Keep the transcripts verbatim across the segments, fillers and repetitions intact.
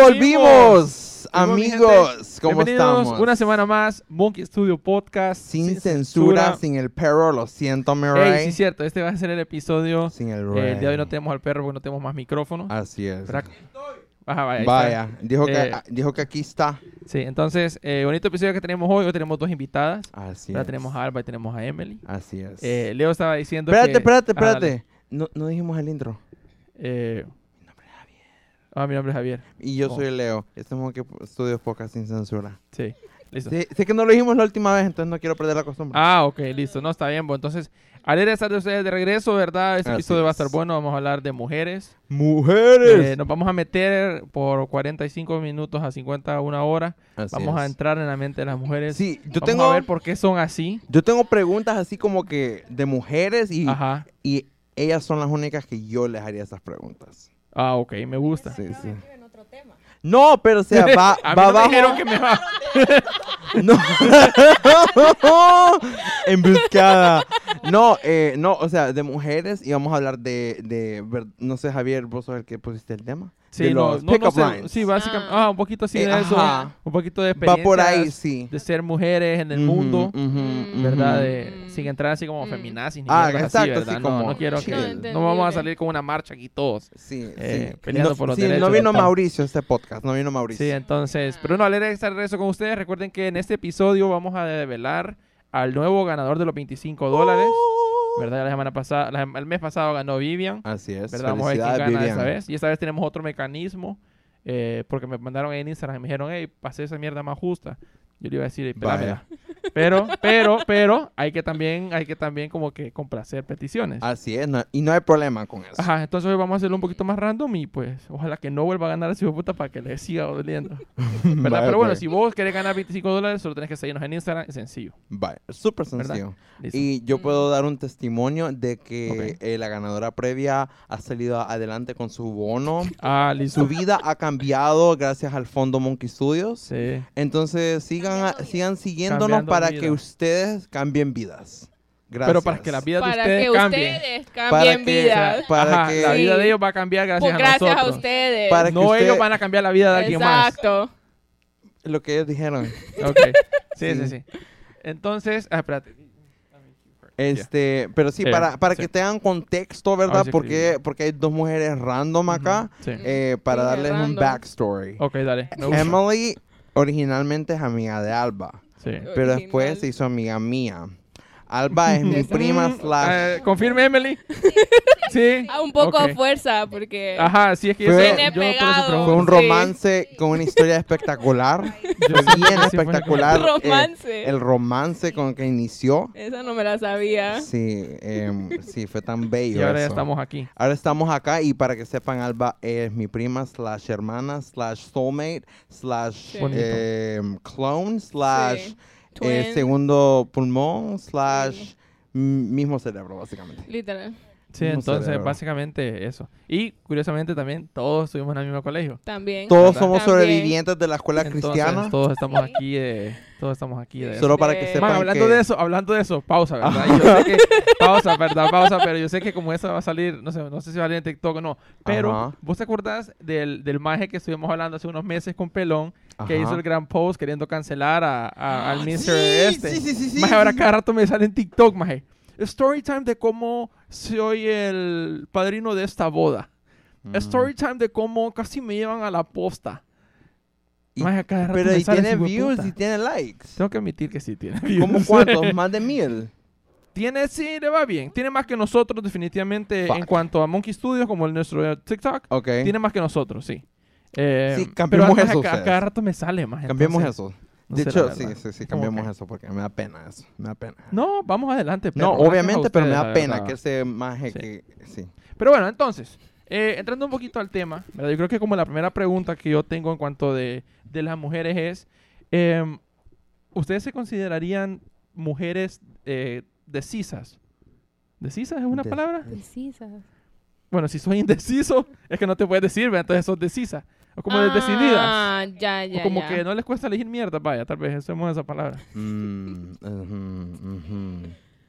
volvimos, amigos. ¿Cómo Bienvenidos estamos? una semana más, Monkey Studio Podcast. Sin, sin censura, censura, sin el perro, lo siento, mi rey. Ey, sí, cierto, este va a ser el episodio. Sin el eh, el día de hoy no tenemos al perro porque no tenemos más micrófonos. Así es. Pero, Ajá, vaya, vaya dijo, eh, que, dijo que aquí está. Sí, entonces, eh, bonito episodio que tenemos hoy. Hoy tenemos dos invitadas. Así Ahora es. tenemos a Alba y tenemos a Emily. Así es. Eh, Leo estaba diciendo espérate, que... Espérate, espérate, espérate. Ah, no, no dijimos el intro. Eh, Mi nombre es Javier. Ah, mi nombre es Javier. Y yo Oh. soy Leo. Estamos aquí en Estudios Podcast sin censura. Sí, listo. Sí, sé que no lo dijimos la última vez, entonces no quiero perder la costumbre. Ah, ok, listo. No, está bien. Bueno, entonces, alegre de estar de ustedes de regreso, ¿verdad? Este Así episodio va a es. estar bueno. Vamos a hablar de mujeres. ¡Mujeres! Eh, nos vamos a meter por cuarenta y cinco minutos a cincuenta a una hora. Así Vamos es. a entrar en la mente de las mujeres. Sí, yo vamos tengo, a ver por qué son así. yo tengo preguntas así como que de mujeres y, Ajá. y ellas son las únicas que yo les haría esas preguntas. Ah, ok, me gusta. Sí, sí. No, pero o sea, va, a mí va no me abajo. dijeron que me va. No. Embuscada. No, eh, no, o sea, de mujeres y vamos a hablar de, de, ver- no sé, Javier, vos sos el que pusiste el tema. Sí, de no, los no, no pick-up sé. lines. Sí, básicamente. Ah. Ah, un poquito así Eh, de eso. ajá. Un poquito de Va experiencias. por ahí, sí. De ser mujeres en el Ujú, mundo. ujú, ujú. ¿Verdad? De, Mm. sin entrar así como Mm. feminazis ni Ah, mierdas exacto, así, así ¿verdad? como no, no quiero que... chill. No, No, entendible. vamos a salir con una marcha aquí todos. Sí, Eh, sí. peleando no, por los sí, derechos no de vino todo. Mauricio a este podcast, no vino Mauricio. Sí, entonces, pero no, alegre de estar de regreso con ustedes. Recuerden que en este episodio vamos a develar al nuevo ganador de los veinticinco dólares, ¿verdad? La semana pasada, la- el mes pasado ganó Vivian, Así es. ¿verdad? Vamos a ver quién Felicidades, gana Vivian. esta vez. Y esta vez tenemos otro mecanismo, eh, porque me mandaron en Instagram y me dijeron, hey, pasé esa mierda más justa. Yo le iba a decir, "Ey, pelámela". Pero, pero, pero, hay que también, hay que también como que complacer peticiones. Así es, no- y no hay problema con eso. Ajá, entonces hoy vamos a hacerlo un poquito más random y pues ojalá que no vuelva a ganar ese hijo de puta para que le siga doliendo. ¿Verdad? Vaya, Pero bueno, pues. si vos querés ganar veinticinco dólares, solo tenés que seguirnos en Instagram, es sencillo. Vaya, súper ¿Verdad? sencillo. Listo. Y yo puedo dar un testimonio de que Ok. eh, la ganadora previa ha salido adelante con su bono. Ah, listo. Su vida ha cambiado gracias al Fondo Monkey Studios. Sí. Entonces sigan, sigan siguiéndonos Cambiando para vida. que ustedes cambien vidas. Gracias. Pero para que las vidas de Para ustedes que cambien. ustedes Para cambien que- vidas. para Ajá, que- la vida Sí. de ellos va a cambiar gracias, Pues gracias a a nosotros. ustedes. Para que No usted- ellos van a cambiar la vida de alguien más. Exacto. Lo que ellos dijeron. Ok. Sí, sí, Sí. sí. Entonces, ah, espérate. Este, pero sí, Eh, para, para sí. que tengan contexto, A ver ¿verdad? si Porque, escribí. porque hay dos mujeres random acá, Sí. eh, para Sí, darles un random. backstory. Ok, dale. Me gusta. Emily originalmente es amiga de Alba, Sí. pero Original. después se hizo amiga mía. Alba es mi prima slash... Eh, confirme, Emily. Sí. Ah, un poco Ok. a fuerza, porque Ajá, sí, es que yo, Fue- sé- Tiene yo no por eso pegado. pregunto. Fue un Sí. romance con una historia espectacular. Yo Fue sí- bien sí fue espectacular. eh, romance. el romance con el que inició. Esa no me la sabía. Sí, em, sí, fue tan bello Y ahora ya eso. estamos aquí. Ahora estamos acá y para que sepan, Alba es mi prima slash hermana slash soulmate slash Sí. Bonito. em, clone slash Sí. eh, Twin. segundo pulmón slash Sí. m- mismo cerebro, básicamente. Literal. Sí, No sé, entonces de verdad. básicamente eso. Y curiosamente también todos estuvimos en el mismo colegio. También. Todos ¿Verdad? somos También. sobrevivientes de la escuela Entonces, cristiana. todos estamos aquí de, todos estamos aquí de eso. Solo para De- que Man, sepan Man, hablando que- de eso, hablando de eso, pausa, ¿verdad? Y yo sé que, pausa, ¿verdad? Pausa, pero yo sé que como esa va a salir, no sé, no sé si va a salir en TikTok o no, pero Ajá. ¿vos te acordás del, del maje que estuvimos hablando hace unos meses con Pelón, que Ajá. hizo el gran post queriendo cancelar a, a- al mister Sí, este? sí, sí, sí, sí, Maje, ahora sí. cada rato me sale en TikTok, maje. Story time de cómo soy el padrino de esta boda. Mm. Story time de cómo casi me llevan a la posta. Y- Maje, a cada rato Pero me y sale tiene ese hijo de views puta. y tiene likes. Tengo que admitir que sí tiene views. ¿Cómo cuántos? ¿Más de mil? Tiene, sí, le va bien. Tiene más que nosotros, definitivamente, Fuck. en cuanto a Monkey Studios, como el nuestro eh, TikTok. Ok. Tiene más que nosotros, sí. Eh, Sí, pero cambiemos maje, eso a, ca- a ustedes. cada rato me sale más. Cambiemos entonces, eso. no De sé, hecho, la sí, verdad. sí, sí, Como cambiemos que- eso porque me da pena eso. Me da pena. No, vamos adelante. No, perro, gracias a obviamente, pero me ustedes, da la pena verdad. que ese maje Sí. que... Sí. Pero bueno, entonces, eh, entrando un poquito al tema, ¿verdad? Yo creo que como la primera pregunta que yo tengo en cuanto de, de las mujeres es, em, ¿ustedes se considerarían mujeres eh, decisas? ¿Decisas es una De- palabra? Precisas. Bueno, si soy indeciso, es que no te puedes decir, ¿verdad? Entonces sos decisa. O como decididas. Ah, ya, ya, O como ya. que no les cuesta elegir mierda, vaya, tal vez usemos esa palabra. Mm, ujú, ujú.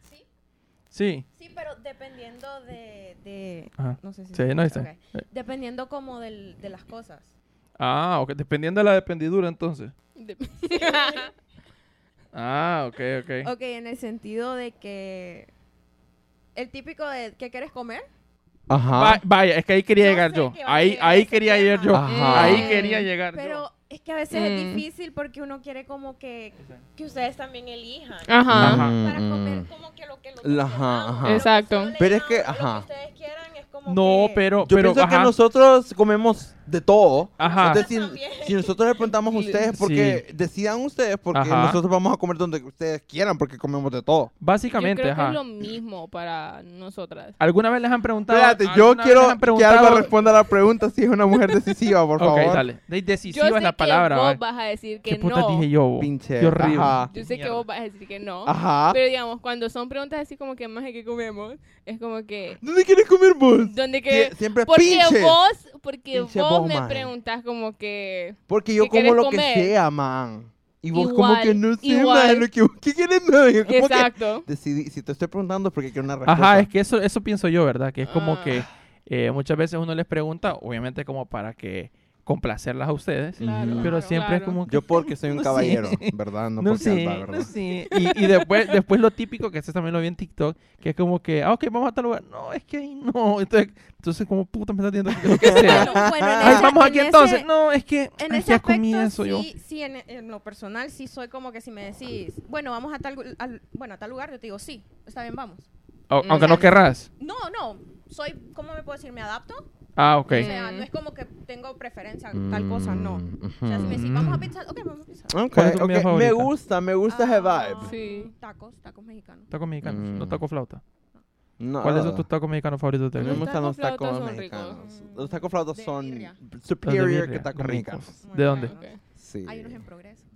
Sí. Sí, pero dependiendo de... de Ajá. no sé si... Sí, se no escucha, está. ok. Dependiendo como del, de las cosas. Ah, ok. Dependiendo de la dependidura, entonces. De- Ah, ok, ok. Ok, en el sentido de que el típico de ¿qué quieres comer? Ajá. Va- vaya, es que ahí quería Yo llegar sé yo. que va a Ahí, llegar ahí ese quería llegar yo. tema. Ajá. Ahí Mm. quería llegar yo. Pero es que a veces es Mm. difícil porque uno quiere como que, que ustedes también elijan. Ajá. Ajá. Para Mm, comer mm. como que lo que los La- dos ajá, queramos, ajá. lo que Exacto. solo le Pero es que, damos, ajá. Lo que ustedes quieran es como No, que... pero, Yo pero, pienso ajá. que nosotros comemos de todo. Ajá. Entonces, si, También. si nosotros le preguntamos a ustedes, porque decidan ustedes, porque Ajá. nosotros vamos a comer donde ustedes quieran, porque comemos de todo. Yo Básicamente, creo que ajá. es lo mismo para nosotras. ¿Alguna vez les han preguntado? Espérate, yo alguna vez quiero les han que preguntado- Alba responda a la pregunta si es una mujer decisiva, por Ok, favor. dale. De- Yo Decisiva sé es la que palabra. vos ¿vale? vas a decir que ¿Qué putas no. dije yo? bo? Pinche. Qué horrible. Ajá. Yo sé que Mierda. vos vas a decir que no. Ajá. Pero digamos, cuando son preguntas así como que más de qué comemos, es como que... ¿Dónde quieres comer vos? ¿Dónde que...? Sie- Siempre Porque pinche. vos, porque Pinche vos vos, me maje. preguntas como que... Porque yo ¿qué como querés lo comer? que sea, man. Y vos como Igual, que no sé, igual. man, lo que vos ¿qué quieres, man? Yo como que Exacto. decidí, si te estoy preguntando es porque quiero una respuesta. Ajá, es que eso, eso pienso yo, ¿verdad? Que es como Ah. que eh, muchas veces uno les pregunta, obviamente como para que complacerlas a ustedes, Claro, Ujú. pero siempre es claro. como que... Yo porque soy un No sé. caballero, ¿verdad? No, No porque sé, Alba, ¿verdad? no sé. Y, y después, después lo típico, que eso también lo vi en TikTok, que es como que, ah, ok, vamos a tal lugar. No, es que ahí no. Entonces, entonces como puta me está diciendo que lo que sea. Bueno, bueno, en Ay, ese- vamos en aquí ese- entonces. No, es que En ay, ese ya comí aspecto, eso yo. sí, sí en, en lo personal, sí soy como que si me decís, bueno, vamos a tal, gu- al- bueno, a tal lugar, yo te digo, sí, está bien, vamos. Au- No aunque sé. no querrás. No, no, soy, ¿cómo me puedo decir? ¿Me adapto? Ah, ok. O sea, Mm. no es como que tengo preferencia en tal cosa, no. Mm, O sea, si me decís, Mm. vamos a pizza, ok, vamos a pizza. Ok, ¿Cuál es tu ok, comida me favorita? gusta, me gusta ese Ah, vibe. Sí. Tacos, tacos mexicanos. Tacos mexicanos, Mm. no taco flauta. No. ¿Cuáles son tus tacos mexicanos favoritos de A mí me Los gustan los tacos tacos flautas son mexicanos. ricos. Los tacos flautas De son birria. superior birria, que tacos ricos. mexicanos. ¿De dónde? Ok. Sí. Hay unos en progreso.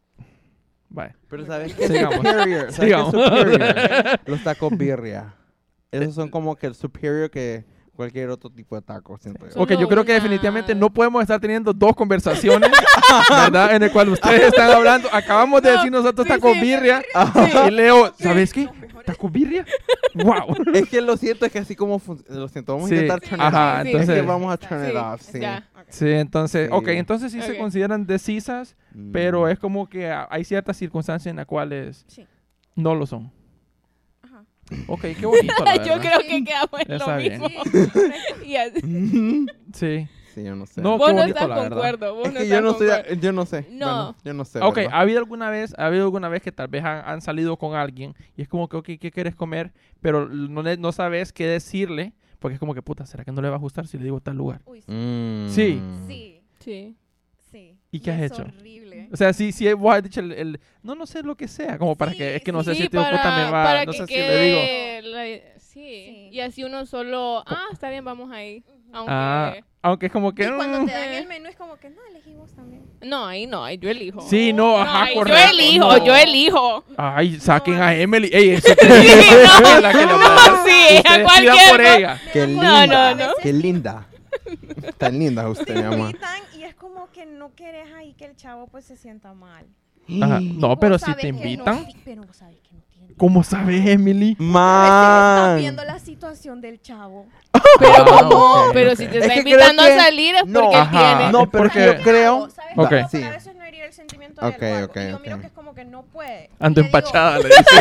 Vale. Pero ¿sabes qué? Sigamos. Superior. ¿Sabes qué es Sigamos. superior? Los tacos birria. Esos son como que el superior que cualquier otro tipo de taco, siento yo. Son- Ok, yo Solo creo que una- definitivamente no podemos estar teniendo dos conversaciones, ¿verdad? En el cual ustedes están hablando. Acabamos de No, decir nosotros sí, taco sí. birria. Ajá. Y Leo, ¿sabes qué? Los mejores. ¿Taco birria? ¡Wow! Es que lo siento, es que así como fun- lo siento, vamos Sí, a intentar turn it ajá, off. entonces- Es que vamos a turn it Sí, off, sí. ya. Sí, entonces, Sí. ok, entonces sí se Ok. consideran decisas, Mm. pero es como que a- hay ciertas circunstancias en las cuales Sí. no lo son. Ajá. Ok, qué bonito, la Yo verdad. creo que quedamos en Está lo bien. mismo. Sí, correcto. Y así- Mm. Sí. Sí, yo no sé. No, Vos qué no bonito, estás la con verdad. acuerdo. Vos es no que yo estás no con estoy, acuerdo. yo no sé. No. Bueno, yo no sé. Ok, ¿verdad? ¿ha habido alguna vez, ha habido alguna vez que tal vez han, han salido con alguien y es como que, ok, ¿qué quieres comer? Pero no, le- no sabes qué decirle, porque es como que, puta, ¿será que no le va a gustar si le digo tal lugar? Uy, sí. Mm. Sí. Sí, Sí. sí. ¿Y qué has es hecho? horrible. O sea, si, si vos has dicho el, el- no, no sé lo que sea, como para Sí, que, es que no sí. sé si Sí, el tío puta me va, para no que sé si le digo. quede la- sí. Sí. Y así uno solo, ah, está bien, vamos ahí. Aunque... Ah, aunque es como que... Y cuando mm, te dan el menú es como que no, elegí vos también. No, ahí no, ahí yo elijo. Sí, no, ajá, ahí correcto. Yo elijo, no. yo elijo. Ay, saquen No, a es- Emily. Ey, ese que no. es la que le va a dar. Sí, a Ustedes pidan cualquier por co- ella. Qué Me linda. da no, no. Qué linda. Tan linda usted, mi Te amor. invitan y es como que no querés ahí que el chavo pues se sienta mal. Ajá. No, Vos pero si sabes te que no invitan, ti- pero vos sabes que no tiene. ¿cómo sabes, Emily? A veces estás Man. viendo la situación del chavo. Pero Ah, como, ok, pero ok. si te Es está que invitando creo que- a salir es no, porque él ajá. tiene. No, pero Porque- yo creo. ¿Sabes Ok. qué? Sí. Para a veces no herir el sentimiento de Ok, él o algo. ok, Y yo ok. miro que es como que no puede. Ando Y le digo- empachada, le dice.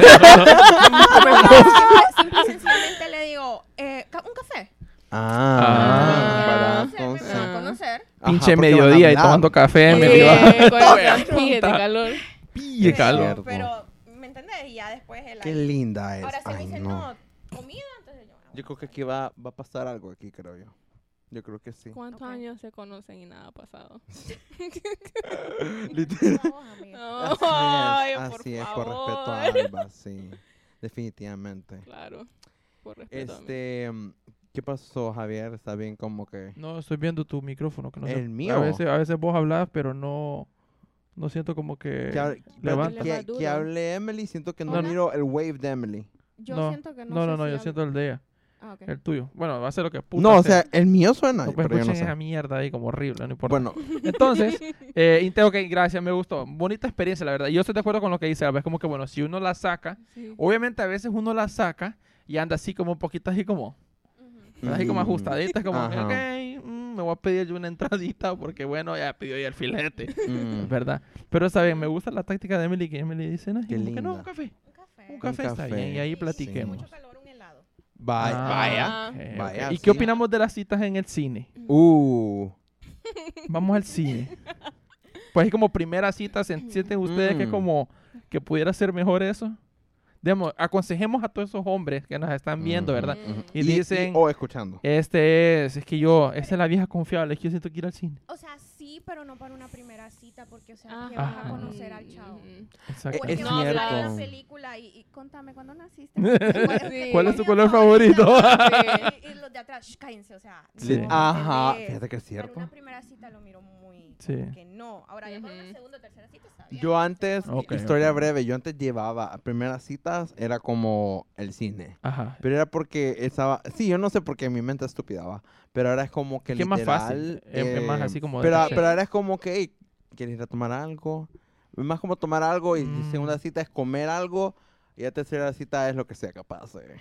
Simple, simple y sencillamente le digo, eh, ca- ¿un café? Ah, Ah. barato. Conocer, me van a conocer. Ajá, Pinche porque van a mediodía y hablar. tomando café, Sí, Emily. va. con el pije de calor. Pille Es calor. cierto. Pero, ¿me entendés? Y ya después él Qué ahí. linda es. Ahora sí me Ay, dicen, no. no, comida, entonces yo... Yo creo que aquí va, va a pasar algo aquí, creo yo. Yo creo que sí. ¿Cuántos Ok. años se conocen y nada ha pasado? Literal. No, amiga. Así Ay, es, por así es, por favor. respeto a Alba, sí. Definitivamente. Claro, por respeto a mí. Este, mm, ¿qué pasó, Javier? Está bien como que... No, estoy viendo tu micrófono. Que no sé- ¿El mío? A veces, a veces vos hablas, pero no, no siento como que... Que, hable- levanta. que- Más duro. que hable Emily, siento que no Hola. miro el wave de Emily. Yo no, siento que no no, sé no, no, si yo hablo- siento el de ella. Ah, ok. El tuyo. Bueno, va a ser lo que puta No, o sea. sea, el mío suena, No, pues pero yo no escuchen esa sé. mierda ahí como horrible, no importa. Bueno, Entonces, eh, Inte, ok, gracias, me gustó. Bonita experiencia, la verdad. Y yo estoy de acuerdo con lo que dice. A veces como que, bueno, si uno la saca, Sí. obviamente a veces uno la saca y anda así como un poquito así como, Ujú. ¿verdad? así como Ujú. ajustadita, es como, que, Ajá. ok, mm, mm, me voy a pedir yo una entradita porque, bueno, ya pidió ya el filete, Mm. ¿verdad? Pero está bien, me gusta la táctica de Emily, que Emily dice, no, Qué como que no, linda. un café. Un café. Un café está café. bien y ahí Sí. platiquemos. Mucho calor, un helado. Vaya. Ah, vaya. ok, ok. Vaya, ¿Y sí. qué opinamos de las citas en el cine? Uh. Vamos al cine. Pues ahí como primera cita, ¿se- ¿sienten ustedes que Mm. como que pudiera ser mejor eso? Digamos, aconsejemos a todos esos hombres que nos están viendo, Mm, ¿verdad? mm, mm. Y dicen- o escuchando. Este es, es que yo, esta es la vieja confiable, es que yo siento que ir al cine. O sea, sí, pero no para una primera cita, porque, o sea, Ajá. que van Ajá. a conocer al chavo. Mm. Exacto. O Es que no, vamos a ver cierto. una película y, y contame cuándo naciste. Sí. ¿Cuál es tu mi color favorito? Sí. y, y los de atrás, shh, cállense, o sea. Sí. no, Ajá, bebés. fíjate que es Para cierto. una primera cita lo miro muy Sí. que no. Ahora ya para una Ujú. segunda o tercera cita está bien. Yo antes, Ok, historia ok. breve, yo antes llevaba a primeras citas, era como el cine. Ajá. Pero era porque estaba, sí, yo no sé por qué mi mente es estúpida, va. Pero ahora es como que Es que es más fácil, literal, es- es más eh, así como de Pero, café. pero ahora es como que, hey, ¿quieres ir a tomar algo? Es más como tomar algo y Mm. segunda cita es comer algo y la tercera cita es lo que sea capaz. eh.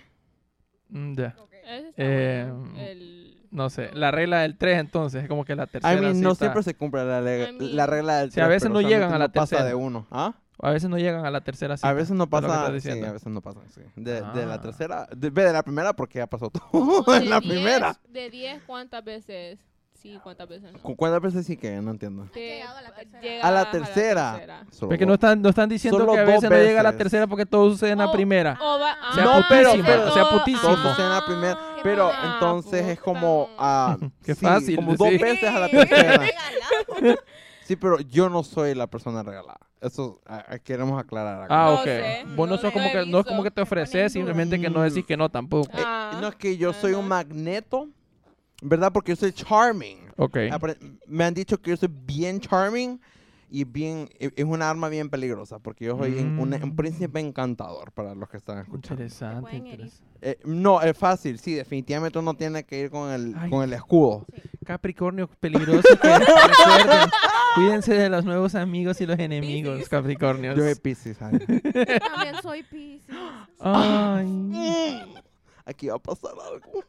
Mm, ya. Ok. Ese está Eh, bueno. El... No sé, la regla del tres entonces, es como que la tercera I mean, no cita- siempre se cumple la, le- I mean- la regla del Sí, a tres, veces pero no llegan usualmente a la no pasa tercera. de uno. ¿Ah? A veces no llegan a la tercera cita. A veces no es lo que pasa, estás sí, diciendo. a veces no pasan, sí. De, de la Ah. tercera, de, ve, de la primera porque ya pasó todo Como en de la diez- primera. De diez, ¿cuántas veces? Sí, ¿cuántas veces no? ¿Cu- ¿Cuántas veces sí que? No entiendo. Has llegado a la tercera. llegas A la tercera. tercera. Solo Porque no dos. están, no están diciendo Solo que a dos veces no llega a la veces. tercera porque todo sucede en la Oh, primera. O va- Sea No, ah, pero- sí, pero- sea todo- putísimo. Todo sucede en la primera, Ah, pero ah, entonces es como puta. ah, Qué sí, fácil como decir. dos veces a la Sí, tercera. regalado. Sí, pero yo no soy la persona regalada. Eso ah, ah, queremos aclarar acá. Ah, No ok. sé, Vos no no sos lo como he que, no es como visto. que te Me pone en ofreces, duda. simplemente que no decís que no tampoco. Eh, Ah, no es que yo soy un ajá. magneto, ¿verdad? Porque yo soy charming. Ok. Apare- Me han dicho que yo soy bien charming y bien e- es una arma bien peligrosa porque yo soy un, un- un Mm. príncipe encantador para los que están escuchando. Interesante. pueden herir. interesante. Eh, no, es fácil, sí, definitivamente uno tiene que ir con el, Ay. con el escudo. Capricornio peligroso. Que recuerden, cuídense de los nuevos amigos y los enemigos, Piscis. Capricornios. Yo soy Piscis, ¿sabes? También soy Piscis. Ay. Mm, Aquí va a pasar algo.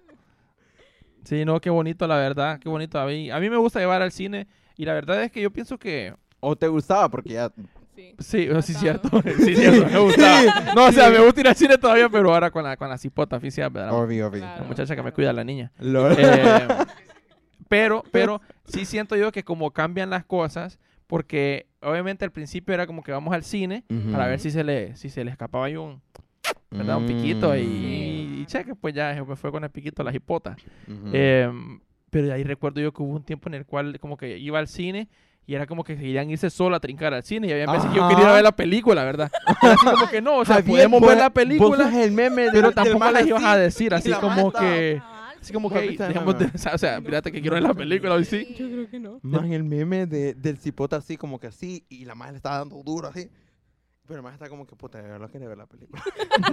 Sí, no, qué bonito, la verdad. Qué bonito. A mí, a mí me gusta llevar al cine. Y la verdad es que yo pienso que... ¿O te gustaba? Porque ya... Sí. Sí, Me sí, gustaba. cierto. Sí, cierto. Me gustaba. No, o sea, me gusta ir al cine todavía, pero ahora con la, con la cipota oficial, ¿verdad? Obvio, obvio. Claro. La muchacha que me cuida, la niña. Lol. Eh, pero, pero sí siento yo que como cambian las cosas, porque obviamente al principio era como que vamos al cine Ujú. para ver si se le, si se le escapaba ahí un, ¿verdad? un piquito y, y, y cheque, pues ya pues fue con el piquito la jipota. Ujú. Eh, pero ahí recuerdo yo que hubo un tiempo en el cual como que iba al cine y era como que querían irse solo a trincar al cine y había veces que yo Ajá. quería ir a ver la película, ¿verdad? Era así como que no, o sea, Javier, podemos vos- ver la vos película, sos el meme del- pero del tampoco man les ibas a así, decir, y así la man como estaba- que... Cabal, Así como Papi, que, está dejemos de, meme. o sea, fíjate que quiero ver la película hoy sí. Yo creo que no. Man, el meme de, del cipote así, como que así, y la madre le está dando duro así. Pero el maje está como que, puta, de verdad quiere ver la película.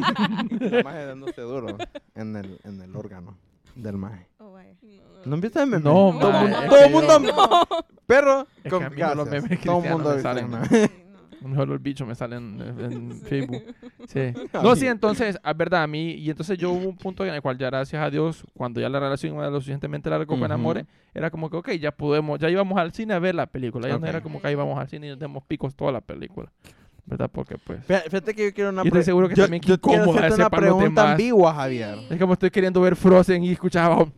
Y la maje dándose duro en el, en el órgano del maje. oh, vaya. ¿No empieza el meme? No, todo el ma, mundo, es todo el que mundo yo- perro, Es con que a mí no los gracias. memes Todo el cristianos mundo me dice, salen. "No". Sí, no. Mejor los bichos me salen en, en Facebook. Sí. A No, mí. sí, entonces, es verdad, a mí, y entonces yo hubo un punto en el cual ya gracias a Dios, cuando ya la relación era lo suficientemente larga con Ujú. Amore, era como que, ok, ya podemos, ya íbamos al cine a ver la película, ya Ok. no era como que ahí íbamos al cine y nos demos picos toda la película, ¿verdad? Porque pues, Fíjate fíjate que yo quiero una Y estoy pre- seguro que yo, también qué yo quiero incómoda hacerte ese una para los pregunta demás. ambigua, Javier. Sí. es como estoy queriendo ver Frozen y escuchar abajo.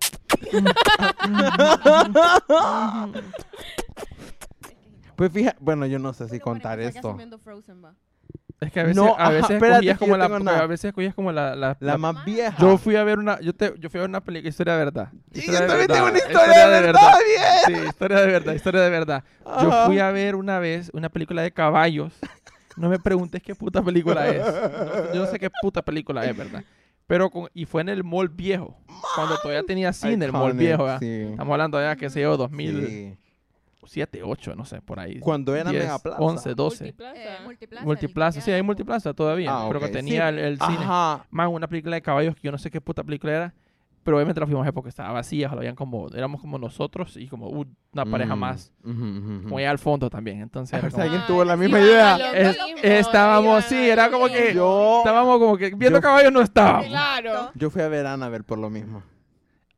Pues fíjate, bueno, yo no sé si Pero contar bueno, ¿por qué esto. estás viendo Frozen, va? Es que a veces, No, a ajá, veces espérate, escogías que como yo la, tengo porque una- a veces escogías como la, la, La la- más vieja. Yo fui a ver una, yo te, yo fui a ver una película, historia de verdad. Sí, Historia yo de también verdad, tengo una historia de verdad, bien. Sí, historia de verdad, historia de verdad. Yo Ajá. fui a ver una vez una película de caballos. No me preguntes qué puta película es. No- yo no sé qué puta película es, ¿verdad? Pero con, y fue en el mall viejo. Cuando todavía tenía cine, el mall Iconic, viejo, ¿verdad? sí. Estamos hablando ya, qué sé yo, dos mil Sí. siete, ocho, no sé, por ahí. Cuando era diez, Megaplaza. once, doce. Multiplaza. Eh, multiplaza. Multiplaza, el sí, hay que multiplaza todavía. Ah, pero ok, que tenía sí. el, el cine. Ajá. Más una película de caballos que yo no sé qué puta película era. Pero obviamente la fuimos a ver porque estaba vacía. Lo habían como, éramos como nosotros y como uh, una pareja Mm, más. ujú, ujú, ujú. Como allá al fondo también. Entonces era O sea, como- alguien Ah, tuvo la sí, misma iban idea. a lo Es- mismo, estábamos, iban sí, a era lo como que- mismo. Yo, Estábamos como que viendo Yo- caballos no estábamos. Claro. yo fui a ver Annabelle por lo mismo.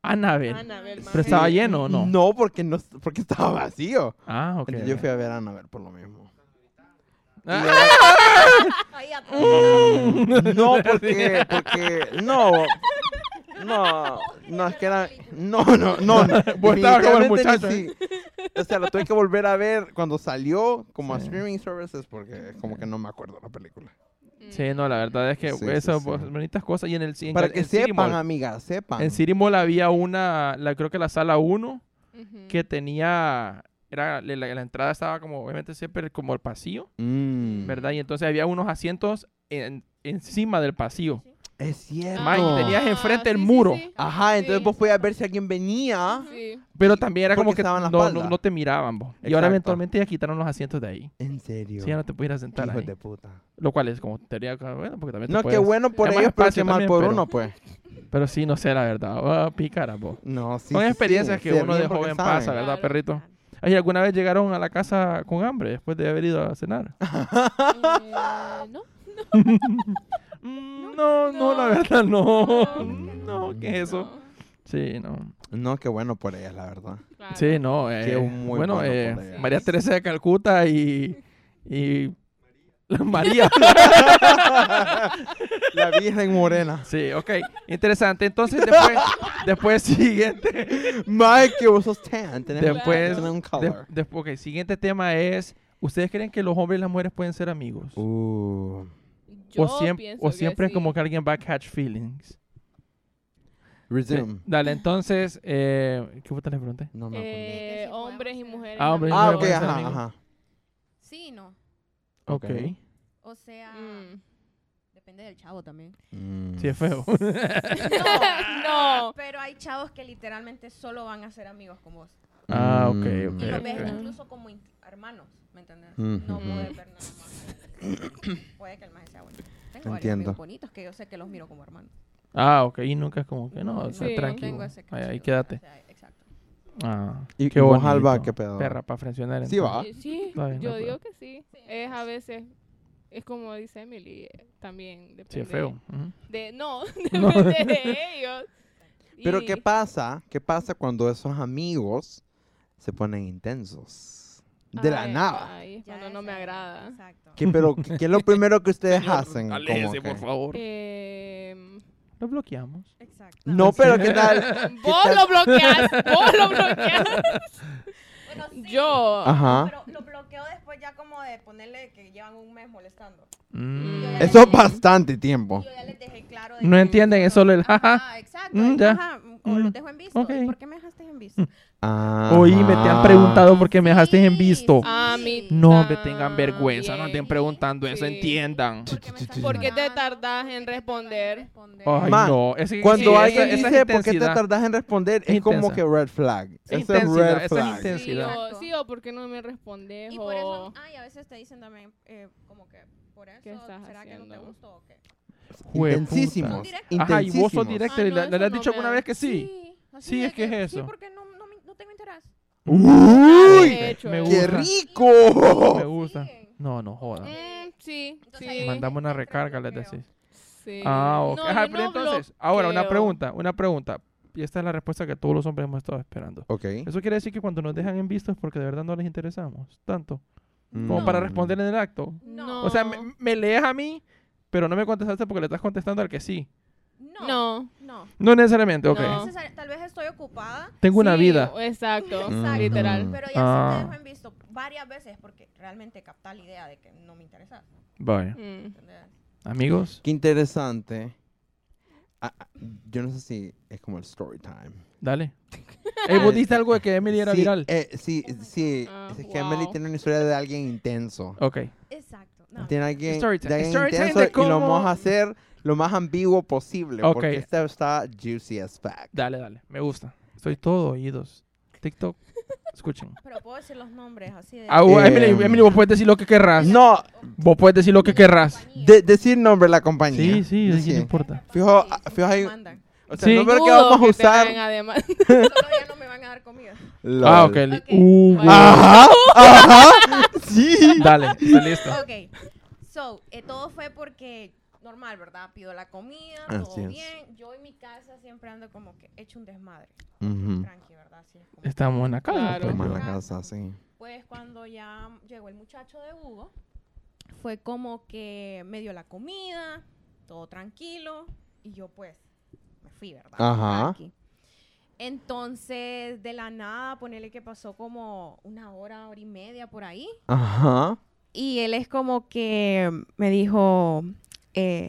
Annabelle. Annabelle, ¿Pero maje. estaba lleno o no? No, porque, no, porque estaba vacío. Ah, ok. Entonces yo fui a ver a Annabelle por lo mismo. Ah. Ahí atrás. No, porque, porque, no, no, no, es que era, no, no, no, no. Vos estabas como el definitivamente muchacho, ni si- O sea, lo tuve que volver a ver cuando salió como a Sí. streaming services porque como que no me acuerdo la película. Sí, no, la verdad es que Sí, sí, eso, sí. pues, bonitas cosas. Y en el en, Para en que City sepan, Mall- amigas, sepan. En City Mall había una, la, creo que la sala uno, Ujú. que tenía, era, la, la entrada estaba como, obviamente siempre como el pasillo, Mm, ¿verdad? Y entonces había unos asientos en- encima del pasillo. Es cierto. Mike, Ah, tenías enfrente el sí, sí, muro. sí. Ajá, entonces Sí. vos podías ver si alguien venía. Sí. Pero también era Porque como que estaba en la no, espalda. no, no te miraban, vos. Y ahora Exacto. eventualmente ya quitaron los asientos de ahí. En serio. Sí, ya no te pudieras sentar Hijos ahí. de puta. Lo cual es como teoría, bueno, porque también te No, qué puedes- bueno por hay más ellos, pero espacio qué mal también, por pero- uno, pues. Pero sí, no sé, la verdad. Ah, pícara, vos. No, sí, Son sí, experiencias sí, que se uno de ríen porque joven saben. pasa, ¿verdad, Claro. perrito? Ay, ¿alguna vez llegaron a la casa con hambre después de haber ido a cenar? Eh, ¿No? Mm, no, no, no. la verdad, no. No. No, ¿qué es eso? No. Sí, no. No, qué bueno por ellas, la verdad. Claro. Sí, no. Eh, Qué muy bueno, bueno eh, por ella. María Teresa de Calcuta y... y María. La Virgen Morena. Sí, ok. Interesante. Entonces, después, después siguiente. Mike, que vos sos tan. Tenés un- Después, tenés un de- color. después, ok, siguiente tema es, ¿ustedes creen que los hombres y las mujeres pueden ser amigos? Uh, Yo o siempre, pienso o que siempre es sí. como que alguien va a catch feelings. Sí. resume. Dale, entonces, eh, ¿qué puta le pregunté? No me acuerdo. Eh, Que si hombres y podemos mujeres. Ah, hombres y Ah, mujeres ok, pueden ser ajá, amigos. ajá. Sí, no. Ok. Ok. O sea, Mm. depende del chavo también. Mm. Sí, es feo. No. Pero hay chavos que literalmente solo van a ser amigos con vos. Ah, ok, Mm. ok, Y los ves ok. incluso como in- hermanos, ¿me entiendes? Ujú. No puedes ver nada más. Puede que el maestro sea bueno. Tengo varios Entiendo. amigos bonitos que yo sé que los miro como hermanos. Ah, ok, y nunca es como que no, o sea, Sí. tranquilo. Tengo ese Ahí, ahí cachito, quédate. o sea, exacto. Ah, ¿Y- qué y vos, bonito. Alba, qué pedo? Perra para frencionar. Sí, va. Sí, sí, Está bien, yo de digo acuerdo. que sí. Es a veces, es como dice Emily, eh, también depende. Sí, es feo. Ujú. De, no, No. depende de ellos. Pero Y- ¿qué pasa? ¿Qué pasa cuando esos amigos se ponen intensos? De la Ay, nada. ay, es Ya cuando no ese- me agrada. Exacto. ¿Qué, pero, ¿qué, qué es lo primero que ustedes Señor, hacen? aléjese, Como por que- favor. Eh, Lo bloqueamos. Exacto. No, pero ¿qué tal? vos tal? lo bloqueas, vos lo bloqueas. Bueno, sí. Yo. Ajá. Pero lo bloqueo después ya como de ponerle que llevan un mes molestando. Mm. Eso es bastante tiempo. Y yo ya les dejé claro de No que entienden, es solo el jaja. Ajá, exacto. Mm, y ya. ajá, o Mm, los dejo en visto. ok. ¿Y por qué me dejaste en visto? Oíme, te han preguntado por qué me dejaste en Sí, visto. sí. A mí No, hombre, tengan vergüenza, no también. estén preguntando eso, Sí. entiendan. ¿Por qué me estás ¿Por qué te llamando? tardas en ¿Por qué te responder? responder? Ay, Man, no. Es que- Cuando sí, alguien esa- esa dice es ¿por qué te intensidad. tardas en responder? Es Es como intensa. que red flag. Es Eso es intensidad, red eso es flag. intensidad. Sí, Exacto. o, sí, o por qué no me respondes. Y o... por eso, ay, a veces te dicen también, eh, como que, por eso, ¿Qué estás ¿será que no te haciendo? gustó o qué? Jueputa. Intensísimos. Directo. Ajá, y vos sos Intensísimos. directa Ah, y no, le, eso le has no dicho me alguna da- vez que sí. así Sí, de es que es Sí, eso. porque no, no, me- no tengo interés. ¡Uy! He hecho me eso. ¡Qué gusta. rico! Me gusta. Sí. No, no joda. Mm, sí, Entonces, sí. ahí Mandamos una entra el recarga, les bloqueo. decís. Sí. Ah, ok. No, Ajá, yo pero no entonces, ahora una bloqueo. pregunta, una pregunta. Y esta es la respuesta que todos los hombres hemos estado esperando. Ok. Eso quiere decir que cuando nos dejan en visto es porque de verdad no les interesamos tanto. Como Mm. para responder en el acto. No. O sea, me, me lees a mí, pero no me contestaste porque le estás contestando al que sí. No. No. No. No necesariamente, ok. No. Neces- Tal vez estoy ocupada. Tengo una Sí, vida. Exacto. Exacto. Literal. Pero ya Ah. sí te dejo en visto varias veces porque realmente capta la idea de que no me interesa. Vaya. Mm. ¿Entendés? Amigos, Qué interesante. Ah, ah, yo no sé si es como el story time. dale. Ey, vos diste algo de que Emily era Sí, viral. eh, sí, sí. Ah, es que Emily wow. tiene una historia de alguien intenso. Ok. Exacto. No. Tiene alguien, Story time. de alguien Story time intenso de y lo cómo- vamos a hacer lo más ambiguo posible. Ok. Porque este está juicy as fuck. Dale, dale. Me gusta. Estoy todo oídos. TikTok. Escuchen. Pero puedo decir los nombres así de. Ah, uh, Eh, Emily, Emily, vos puedes decir lo que querrás. No, Vos puedes decir lo que querrás. de- decir nombre de la compañía. Sí, sí, sí, Sí. no importa. Fijo, Sí, ah, sí, fijo me ahí. mandan. O sea, Sí. el nombre que Dudo vamos a que te usar. vayan a demandar. Solo ya no me van a dar comida. LOL. Ah, ok. li- Ok. Uh, Bueno. Ajá, ajá. Sí. Dale, estoy listo. Ok. So, eh, todo fue porque normal, ¿verdad? Pido la comida, Así todo es. bien. Yo en mi casa siempre ando como que hecho un desmadre. Ujú. Tranqui, ¿verdad? Así es como... Estamos en la casa. Claro. pues. Toma la Casa. casa, sí. Pues cuando ya llegó el muchacho de Hugo, fue como que me dio la comida, todo tranquilo, y yo pues me fui, ¿verdad? Ajá. Tranqui. Entonces, de la nada, ponele que pasó como una hora, hora y media por ahí, Ajá. y él es como que me dijo, eh,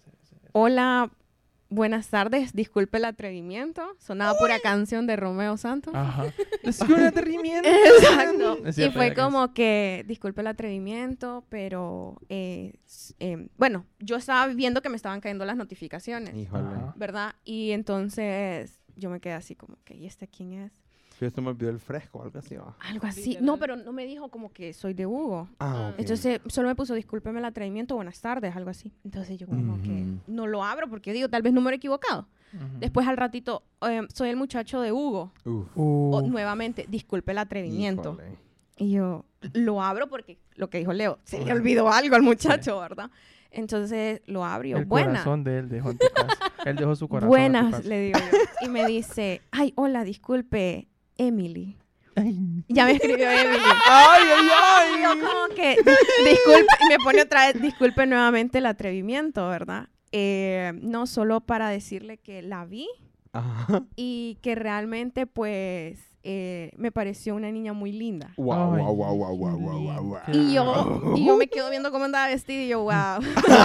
hola, buenas tardes, disculpe el atrevimiento, sonaba pura canción de Romeo Santos. Ajá. Es que un atrevimiento. Exacto. Es Y cierto, fue ya que como que, disculpe el atrevimiento, pero eh, s- em, bueno, yo estaba viendo que me estaban cayendo las notificaciones, Híjole. Ajá. ¿verdad? Y entonces yo me quedé así como que, ¿y este quién es? Yo se me olvidó el fresco, algo así, va. Algo así. Literal. No, pero no me dijo como que soy de Hugo. Ah, ok. Entonces solo me puso, discúlpeme el atrevimiento, buenas tardes, algo así. Entonces yo como que Ujú. no lo abro porque digo, tal vez número equivocado. Ujú. Después al ratito, em, soy el muchacho de Hugo. Uf. Uh, O, nuevamente, disculpe el atrevimiento. Híjole. Y yo lo abro porque lo que dijo Leo, se le olvidó algo al muchacho, ¿verdad? Entonces lo abro y yo, el buenas, corazón de él dejó en tu casa. Él dejó su corazón en tu buenas, casa. le digo yo. Y me dice, ay, hola, disculpe, Emily. Ay. Ya me escribió Emily. ¡Ay, ay, Y yo como que, "Di- disculpe, y me pone otra vez, disculpe nuevamente el atrevimiento, ¿verdad? Eh, no, solo para decirle que la vi Ajá. y que realmente, pues, eh, me pareció una niña muy linda. Wow, Ay, wow, wow, wow, qué wow, wow, wow, lindo. wow. Y yo, y yo me quedo viendo cómo andaba vestida y yo, wow.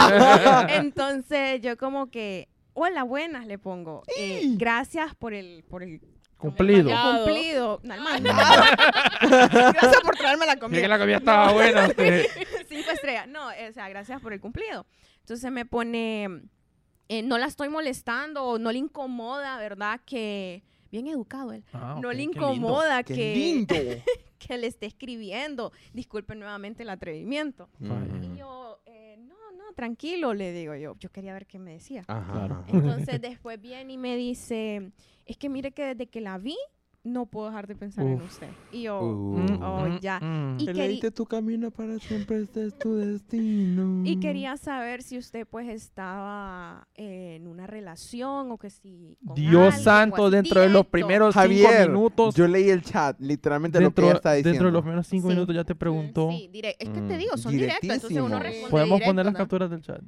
Entonces yo como que, hola, buenas, le pongo. Eh, gracias por el, por el Cumplido. Bañado. cumplido. No, el mandado. Gracias por traerme la Mira comida. que la comida estaba buena. Usted. Cinco estrellas. No, eh, o sea, gracias por el cumplido. Entonces me pone, eh, no la estoy molestando o no le incomoda, ¿verdad? Que, bien educado él, Ah, no ok, le qué lindo. incomoda ¡Qué que, lindo! que le esté escribiendo. Disculpe nuevamente el atrevimiento. Ujú. Y yo, eh, no, no, tranquilo, le digo yo. Yo quería ver qué me decía. Ajá. Claro. Entonces después viene y me dice, es que mire que desde que la vi, no puedo dejar de pensar en Uf. usted. Y yo, Uh. oh, Mm, ya. mm. Y Que queri- leíste tu camino para siempre, este es tu destino. Y quería saber si usted pues estaba en una relación o que si con Dios alguien o santo, así, dentro de los directo. primeros Javier, cinco minutos. yo leí el chat, literalmente lo que dentro, ella está diciendo. dentro de los primeros cinco Sí. minutos ya te preguntó. Sí, dire- es que Mm, te digo, son directos, entonces uno directísimo. responde Podemos directo, poner las ¿no? capturas del chat.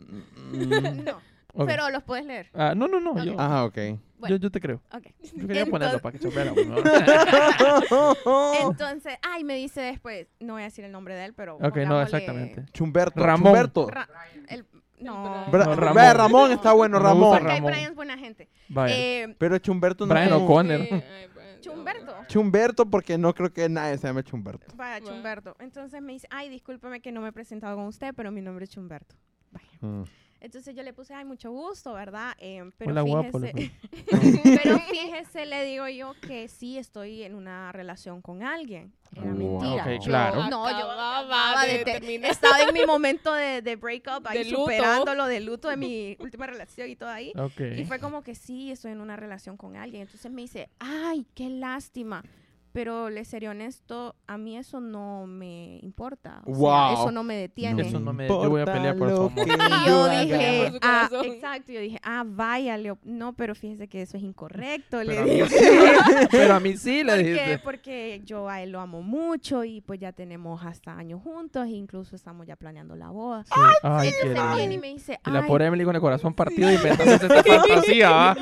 Mm. No, Ok. pero los puedes leer. Ah, no, no, no. Ok. Yo, Ajá, ok. Bueno. yo, yo te creo. Ok. Yo quería ponerlo Entonces- para que chopera uno. Entonces, ay, me dice después, no voy a decir el nombre de él, pero Ok, no, pongámosle exactamente. Chumberto. Ramón. Chumberto. Ra- el- no, Bra- No, Ve, Ramón. Ramón. está bueno, Me gusta Ramón. porque Ramón. Brian es buena gente. Vaya. Eh, Pero Chumberto no Brian es como- O'Connor. Sí, ay, Brian, Chumberto. Chumberto, porque no creo que nadie se llame Chumberto. Vaya, Bueno. Chumberto. Entonces me dice, ay, discúlpeme que no me he presentado con usted, pero mi nombre es Chumberto. Vaya. Mm. Entonces yo le puse, ay, mucho gusto, ¿verdad? Eh, pero Hola, guapo. le fíjese, fue. pero fíjese, le digo yo que sí estoy en una relación con alguien. Era Wow. mentira. Ok, Yo- claro. No, yo Acababa acababa de de te- terminar. estaba en mi momento de, de breakup, ahí De luto. superándolo de luto de mi última relación y todo ahí. Ok. Y fue como que sí, estoy en una relación con alguien. Entonces me dice, ay, qué lástima. Pero le seré honesto, a mí eso no me importa. O sea, Wow. eso no me detiene. Eso no me- yo voy a pelear por su Importa amor. lo Y que yo haga. dije, Por su ah, corazón. exacto, yo dije, ah, vaya, Leo, no, pero fíjese que eso es incorrecto, le Pero a mí digo. sí. Pero a mí sí le Porque, dijiste. porque yo a él lo amo mucho y pues ya tenemos hasta años juntos e incluso estamos ya planeando la boda. Sí. Ay, qué Entonces viene y lindo. me dice, Y la ay, pobre Emily con el corazón partido inventándose esta fantasía, ¿va?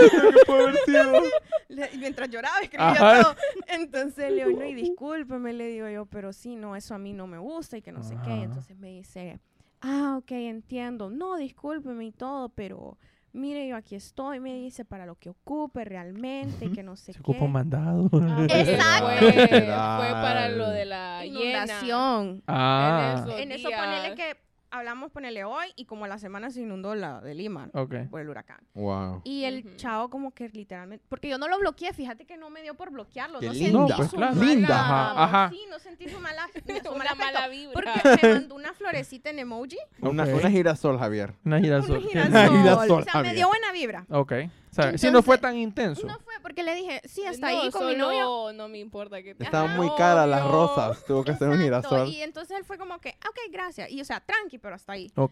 le- y mientras lloraba escribía Ajá. todo. Entonces le digo, no, y discúlpeme, le digo yo, pero sí, no, eso a mí no me gusta y que no sé Ajá. qué. Entonces me dice, ah, ok, entiendo. No, discúlpeme y todo, pero mire, yo aquí estoy, me dice, para lo que ocupe realmente y que no sé Se qué. ocupa un mandado. Ah, Exacto. Fue, fue Literal. para lo de la llena. Inundación. Ah, En eso. En eso días. ponele que hablamos, ponele hoy y como a la semana se inundó la de Lima ok. por el huracán. Wow. Y el Ujú. chavo como que literalmente, porque yo no lo bloqueé, fíjate que no me dio por bloquearlo, Qué no linda. sentí No, pues su claro. mala, Linda. Ajá, ajá. sí, no sentí su mala, su Una mal aspecto, mala vibra. porque me mandó una florecita en emoji, Una, Ok. una girasol, Javier. Una girasol. un Qué girasol, lindo. girasol, o sea, Javier. me dio buena vibra. Ok. O sea, si no fue Entonces, tan intenso. No fue porque le dije, sí, hasta No, ahí con mi solo novio. no me importa que te Estaban haga muy caras las novio. rosas. Tuvo que hacer un Exacto, girasol. y entonces él fue como que, ok, gracias, y o sea, tranqui, pero hasta ahí. Ok.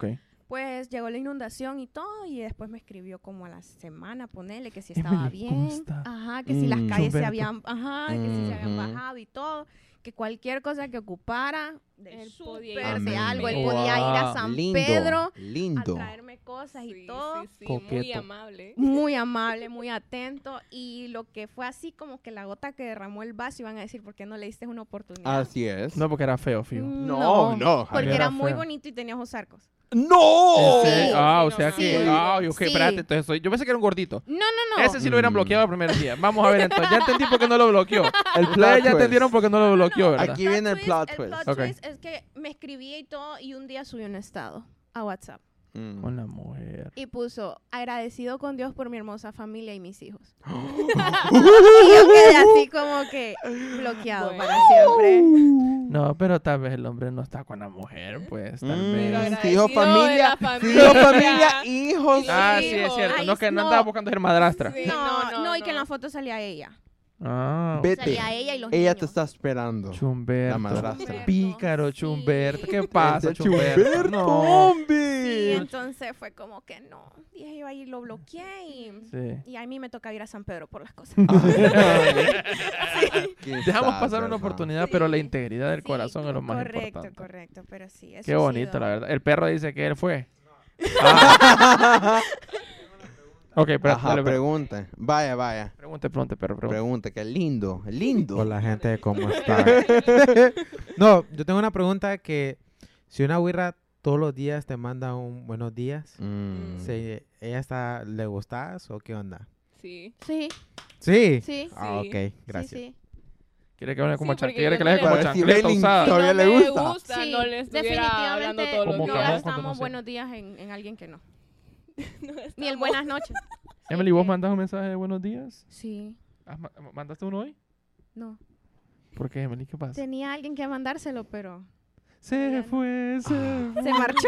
Pues llegó la inundación y todo, y después me escribió como a la semana, ponele, que si estaba Emily, bien. ¿cómo está? Ajá, que si las Mm. calles se Chumberto. habían, ajá, que si se habían Ujú. bajado y todo, que cualquier cosa que ocupara, de Él podía súper, ir de a algo, él Amén. podía ir a Wow. San lindo, Pedro a lindo. traerme cosas y Sí, todo. sí, sí, muy Coqueto. amable. Muy amable, muy atento, y lo que fue así como que la gota que derramó el vaso, iban a decir, ¿por qué no le diste una oportunidad? Así es. No, porque era feo, fijo. Mm, No, no, porque Javier. era Era muy feo. bonito y tenía ojos arcos. ¡No! ¿En serio? Sí. Ah, Sí, o sea no, que... sí. Ah, ok, Sí. espérate. Entonces soy... Yo pensé que era un gordito. No, no, no. Ese sí lo hubieran Mm. bloqueado el primer día. Vamos a ver entonces. Ya entendí por qué no lo bloqueó. El Ustedes plot ya twist. entendieron por qué no lo bloqueó, ¿verdad? Aquí viene el plot El twist. plot Ok. twist es que me escribí y todo, y un día subí un estado a WhatsApp. Mm. Con la mujer. Y puso, agradecido con Dios por mi hermosa familia y mis hijos. Y yo quedé así como que bloqueado Bueno. para siempre. No, pero tal vez el hombre no está con la mujer, pues. Tal Mm, vez. Pero si dijo agradecido de familia, la si familia. dijo familia, hijos. Y los Ah, sí, es hijos. cierto. Ay, no, que no no. andaba buscando ser madrastra. Sí, No, no, no, no, y que en no. la foto salía ella. Ah, Vete. Salía ella y los Ella niños. te está esperando. Chumberto. La madrastra. Chumberto, Pícaro, sí. Chumberto. ¿Qué pasa, Ese Chumberto? Chumberto, No. Sí, hombre. entonces fue como que no. Dije, iba y lo bloqueé y, Sí. y a mí me toca ir a San Pedro por las cosas. Dejamos pasar una oportunidad, pero la integridad del Sí, corazón es lo más correcto, importante. correcto, pero sí. Eso Qué ha bonito, sido- la verdad. El perro dice que él fue. Ah. Ok, pero Ajá, dale, pregunte. Vaya, vaya. pregunte, pregunte, perro, pregunte. Pregunte, qué lindo, lindo. Hola gente, ¿cómo está? No, yo tengo una pregunta que si una güira todos los días te manda un buenos días, Mm. ¿se- ¿ella está, le gustas o qué onda? Sí. Sí, Sí. sí, Ah, Sí. ok, gracias. sí, sí. ¿Quiere que hable como Sí, chan- porque quiere yo que le deje como Para ver si chancleta Belling usada? todavía Si le no me gusta. gusta, Sí, no le estuviera hablando todos los Como no cajón días. cuando no gastamos sé. buenos días en, en alguien que no. No Ni el estamos- buenas noches. Emily, ¿vos mandas un mensaje de buenos días? Sí, ¿Has ma- ¿Mandaste uno hoy? no. ¿Por qué, Emily? ¿Qué pasa? Tenía alguien que mandárselo, pero Se fue, se fue. se marchó.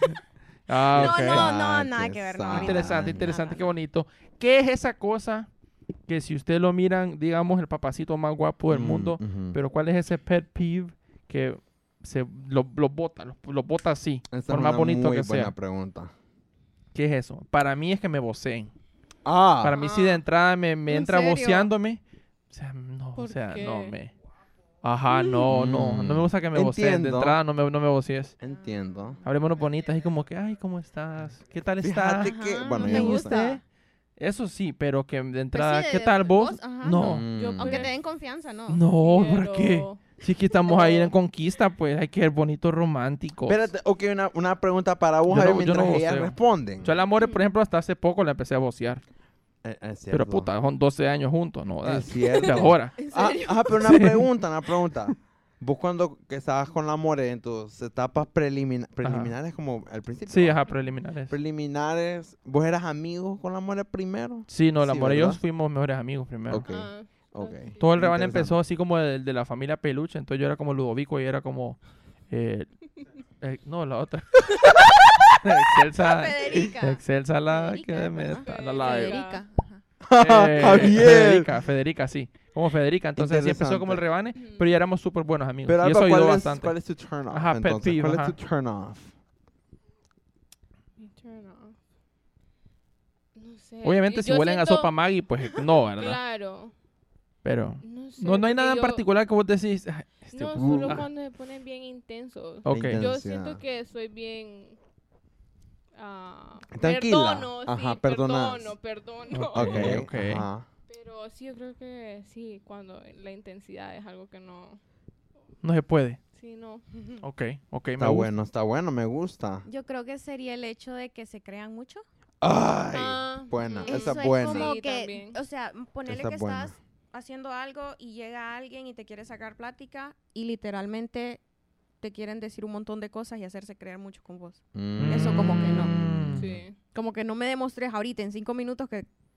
Ah, No, ok. no, no, Ah, nada qué que ver. No, sad. ahorita Interesante, no. interesante, No, qué no, no. bonito. ¿Qué es esa cosa que si usted lo miran, digamos, el papacito más guapo del Mm, mundo, ujú. pero cuál es ese pet peeve que se lo, lo bota, lo, lo bota así, Esta por es más una bonito muy que buena sea? pregunta. ¿Qué es eso? Para mí es que me voceen. Ah, Para mí si de Ah. entrada me, me ¿En entra serio? voceándome, o sea, no, o ¿Por sea, qué? no me... Ajá, no, no, no me gusta que me voceen. De Entiendo. entrada no me, no me vocees. entiendo. Hablémonos bonitas y como que, ay, ¿cómo estás? ¿Qué tal estás? Fíjate que, Ajá, bueno, no ya te me gusta. gusta. ¿Eh? Eso sí, pero que de entrada, sí, ¿qué de- tal vos? vos, ajá, no, Mm. Yo Aunque creo- te den confianza, no. no, ¿para qué? Pero- Si que estamos ahí en No. conquista, pues hay que ser bonitos románticos. Espérate, ok, una, una pregunta para vos, Yo Javier, no- yo no mientras ellas voceo. responden. Yo el amor, por ejemplo, hasta hace poco la empecé a vocear. Eh, es Pero cierto. puta, son doce años juntos, ¿no? Es cierto. De ahora. ¿En Ah, serio? ajá, pero una Sí. pregunta, una pregunta. Vos cuando que estabas con la More en tus etapas prelimina- preliminares, como al principio. Sí, ¿va? ajá, preliminares. Preliminares, ¿vos eras amigos con la More primero? Sí, no, el Sí, amor y yo ¿verdad? fuimos mejores amigos primero. Ok, Ah, ok. ok. Todo el rebane Interesante. empezó así como de, de la familia Peluche, entonces yo era como Ludovico y era como... eh, eh, no, la otra. Excelsa. Federica. Excelsa la Federica, que ¿verdad? meta la live. Federica. ajá. Eh, Javier. Federica, Federica, sí. Como Federica. Entonces así empezó como el Interesante. rebane, Ujú. pero ya éramos súper buenos amigos. Pero y eso Alba, ayudó ¿cuál, es, bastante. ¿cuál es tu turn off? Ajá, pet entonces? peeve, ¿Cuál ajá. es tu turn off? Mi turn off. No sé. Obviamente si Yo huelen a siento- sopa Maggi, pues no, ¿verdad? Claro. Pero No sé. no, no hay nada en porque yo- particular que vos decís. "Ay, este- No, Uh. solo ah, cuando se ponen bien intensos. ok. Intenso. Yo Intensidad. siento que soy bien... ah, Tranquila. Perdono, Ajá, sí, perdonás. perdono, perdono. Ok, Ok, ok. ajá. Pero sí, yo creo que sí, cuando la intensidad es algo que no... No se puede. Sí, no. Ok, ok. me Está gusta. bueno, está bueno, me gusta. Yo creo que sería el hecho de que se crean mucho. Ay, Ah, buena, ujú. esa Eso es buena. como Sí, que, también. o sea, ponerle Esa que es buena. estás haciendo algo y llega alguien y te quiere sacar plática y literalmente te quieren decir un montón de cosas y hacerse creer mucho con vos. Mm. Eso como que no. Mm. Sí. Como que no me demostrés ahorita en cinco minutos que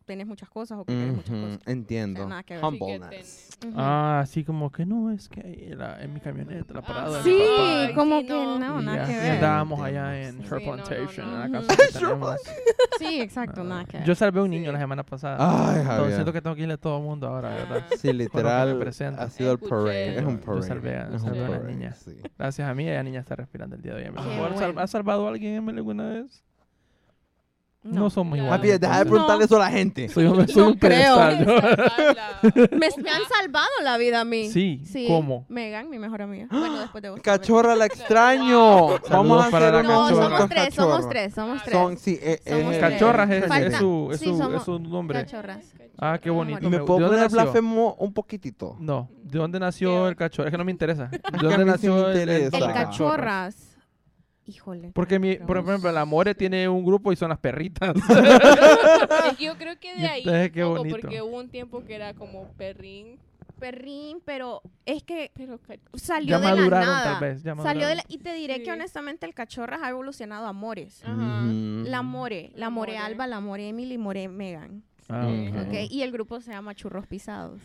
tenés muchas cosas o que querés muchas Ujú, cosas. entiendo. O sea, nada que ver. Humbleness. Ujú. Ah, así como que no, es que la, en mi camioneta, la parada de sí, mi papá. Ay, como sí, que no. no, Y nada ya, que y ver. andábamos allá en Sí, no, Shore Plantation, no, no. en la Ujú. casa que tenemos. Sí, exacto, nada que ver. Yo salvé a un niño Sí. la semana pasada. Ay, Entonces, Javier. siento que tengo que irle a todo el mundo ahora, ¿verdad? Ah, Sí, literal, presenta. ha sido el Escuché. parade. Es un Yo parade. salvé a- es un salvé a la parade, niña. sí. Gracias a mí, la niña está respirando el día de hoy. Qué ¿Has sal- bueno. ¿Has salvado a alguien, Emily, alguna vez? No, somos Ya. iguales. Papi, deja de entonces. preguntarle No. eso a la gente. Soy un, soy No un creo. pedestal, ¿no? salvarla. Me, me han salvado la vida a mí. Sí, ¿cómo? Megan, mi mejor amiga. Bueno, después de vos. Cachorra, la extraño. Vamos Saludos a para hacer la unos No, cachorra. somos cuantos tres, somos cachorros. tres, somos tres. Son, sí, eh, Somos eh, tres. Cachorras es, Trinity. es su, es, Sí, su, somos es su nombre. Cachorras. Ah, qué bonito. ¿Me ¿De puedo dónde poner nació? blasfemo un poquitito? No. ¿De dónde nació ¿Qué? el cachorro? Es que no me interesa. ¿De a dónde mí sí nació me el, el interesa. El Esa. cachorras. Híjole. Porque, mi, por ejemplo, la More tiene un grupo y son las perritas. Es que yo creo que Y de ahí entonces, qué un poco, bonito. porque hubo un tiempo que era como perrín, Perrín, pero es que pero ca- salió Ya de la maduraron, nada. tal vez, ya Salió de maduraron. la, y te diré Sí. que honestamente el cachorras ha evolucionado a Mores. Ajá. Ujú. La More, la La More More. Alba, la More Emily, More Megan. Ah, Sí. ok. ¿Ok? Y el grupo se llama Churros Pisados.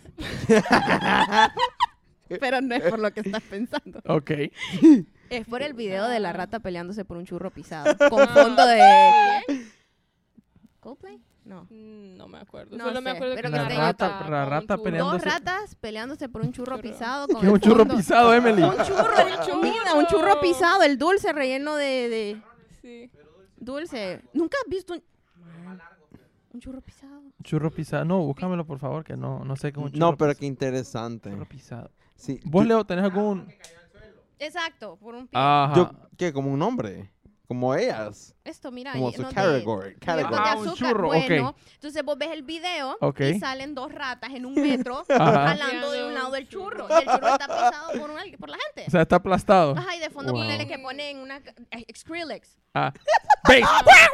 Pero no es por lo que estás pensando. Ok. Es por el video de la rata peleándose por un churro pisado. Con fondo de... ¿Qué? ¿Coldplay? No. Mm, no me acuerdo. No Solo me sé, acuerdo pero que que una esté en rata- rata la con un rata churro. peleando. Dos Entonces- ratas peleándose por un churro Churro. pisado. Con ¿Qué es el un churro fondo- pisado, Emily? Un churro, churro. vida, un churro pisado, el dulce relleno de, de Sí. dulce. ¿Nunca has visto un, un churro pisado? Churro pisado. No, búscamelo, por favor, que no, no sé qué es un churro No, pero pisado. qué interesante. Churro pisado. Sí, ¿Vos, tú- Leo, tenés algún...? Exacto, por un pie. Ajá. yo, ¿qué? Como un nombre. Como ellas. Esto, mira, Como lleno su de- category. cubiertos category. de Ah, un azúcar. churro, Bueno, ok. entonces vos ves el video Ok. y salen dos ratas en un metro Ajá. jalando de un lado del churro. Y el churro está pisado por, un al- por la gente. O sea, está aplastado. Ajá, y de fondo Wow. ponele que ponen una... eh, Skrillex. Ah. Bass.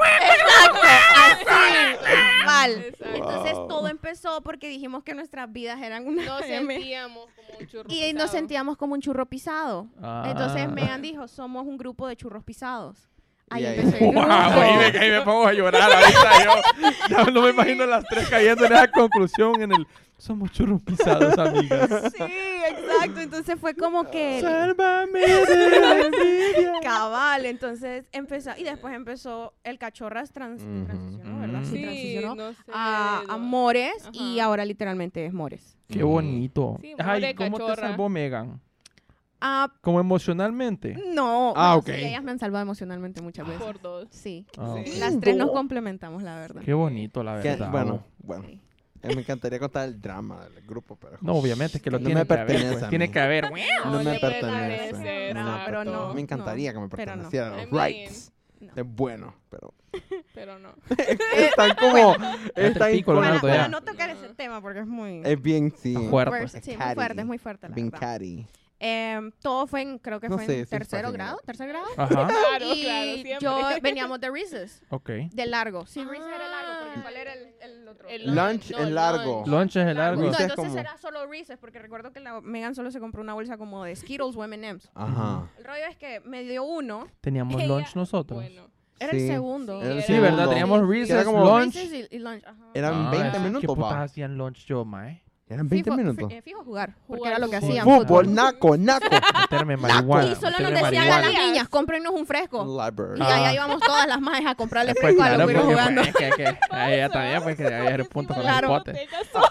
Mal. Exacto. Entonces Wow. todo empezó porque dijimos que nuestras vidas eran una Nos M. sentíamos como un churro Y nos pisado. sentíamos como un churro pisado. Ah. Entonces Megan dijo, somos un grupo de churros pisados. Ahí Y ahí- empezó el Wow, grupo. ahí me, ahí me pongo a llorar ahorita yo. Ya no me imagino las tres cayendo en esa conclusión en el... Somos churros pisados, amigas. Sí, exacto. Entonces fue como que... Sálvame de la envidia. Cabal, entonces empezó... Y después empezó el cachorras trans, Ujú. transicionó, ¿verdad? Mm. Sí, Sí, transicionó no sé. a, a no. Mores y Ajá. ahora literalmente es Mores. Qué bonito. Sí, Ajá, ¿y more cómo te cachorra. salvó Megan? Ah, ¿Como emocionalmente? no. Ah, bueno, ok. sí, ellas me han salvado emocionalmente muchas veces. Por dos. Sí. Ah, Sí. ok. Las tres nos complementamos, la verdad. Qué bonito, la Que- verdad. bueno, bueno. Sí. Eh, me encantaría contar el drama del grupo, pero... No, obviamente es que lo No tiene me que haber. pertenece pues. a Tiene mí. que haber. No No me te pertenece. pertenece, No me no, pero pertenece. no, Me encantaría que me pero no. perteneciera. I Los mean, rights. no. Es bueno, pero... Pero no. Están como... te Están pico, Para, Leonardo, para ya. no tocar ese tema porque es muy... Es bien, sí. Está fuerte. fuerte, sí, muy catty. fuerte, es muy fuerte, la Bien verdad. catty. Em, todo fue en, creo que No fue sé, en sí, tercero fácil. grado, tercer grado. Ajá. Claro, y claro, siempre. yo veníamos de Reese's, Ok. de largo. Sí, Reese's era Ah. largo, porque ¿cuál era el, el otro? El Lunch no, es largo. lunch. Lunch es el largo. No, Reese's entonces como- era solo Reese's, porque recuerdo que la Megan solo se compró una bolsa como de Skittles o M and M's. Ajá. El rollo es que me dio uno, Teníamos Ella- lunch nosotros. Bueno. era Sí. el segundo. Era el Sí, Era- ¿verdad? segundo. Teníamos Sí, sí. Reese's, Era como- lunch. Reese's y, y lunch, ajá. Eran Ah, veinte ¿qué minutos, putas va. hacían lunch yo, mae? Eran veinte Fijo- minutos. fi- eh, fijo jugar, porque Jugar era lo que fútbol. hacían. Fútbol, naco, naco. Meterme marihuana. Y solo nos meterme decían a marihuana. las niñas, cómprenos un fresco. Library. Y Ah. allá íbamos todas las majes a comprarle Pues fresco a claro, los güiros porque, jugando. pues, que, que, a ella también, pues, que había el punto con Claro. el pote. Botella solo.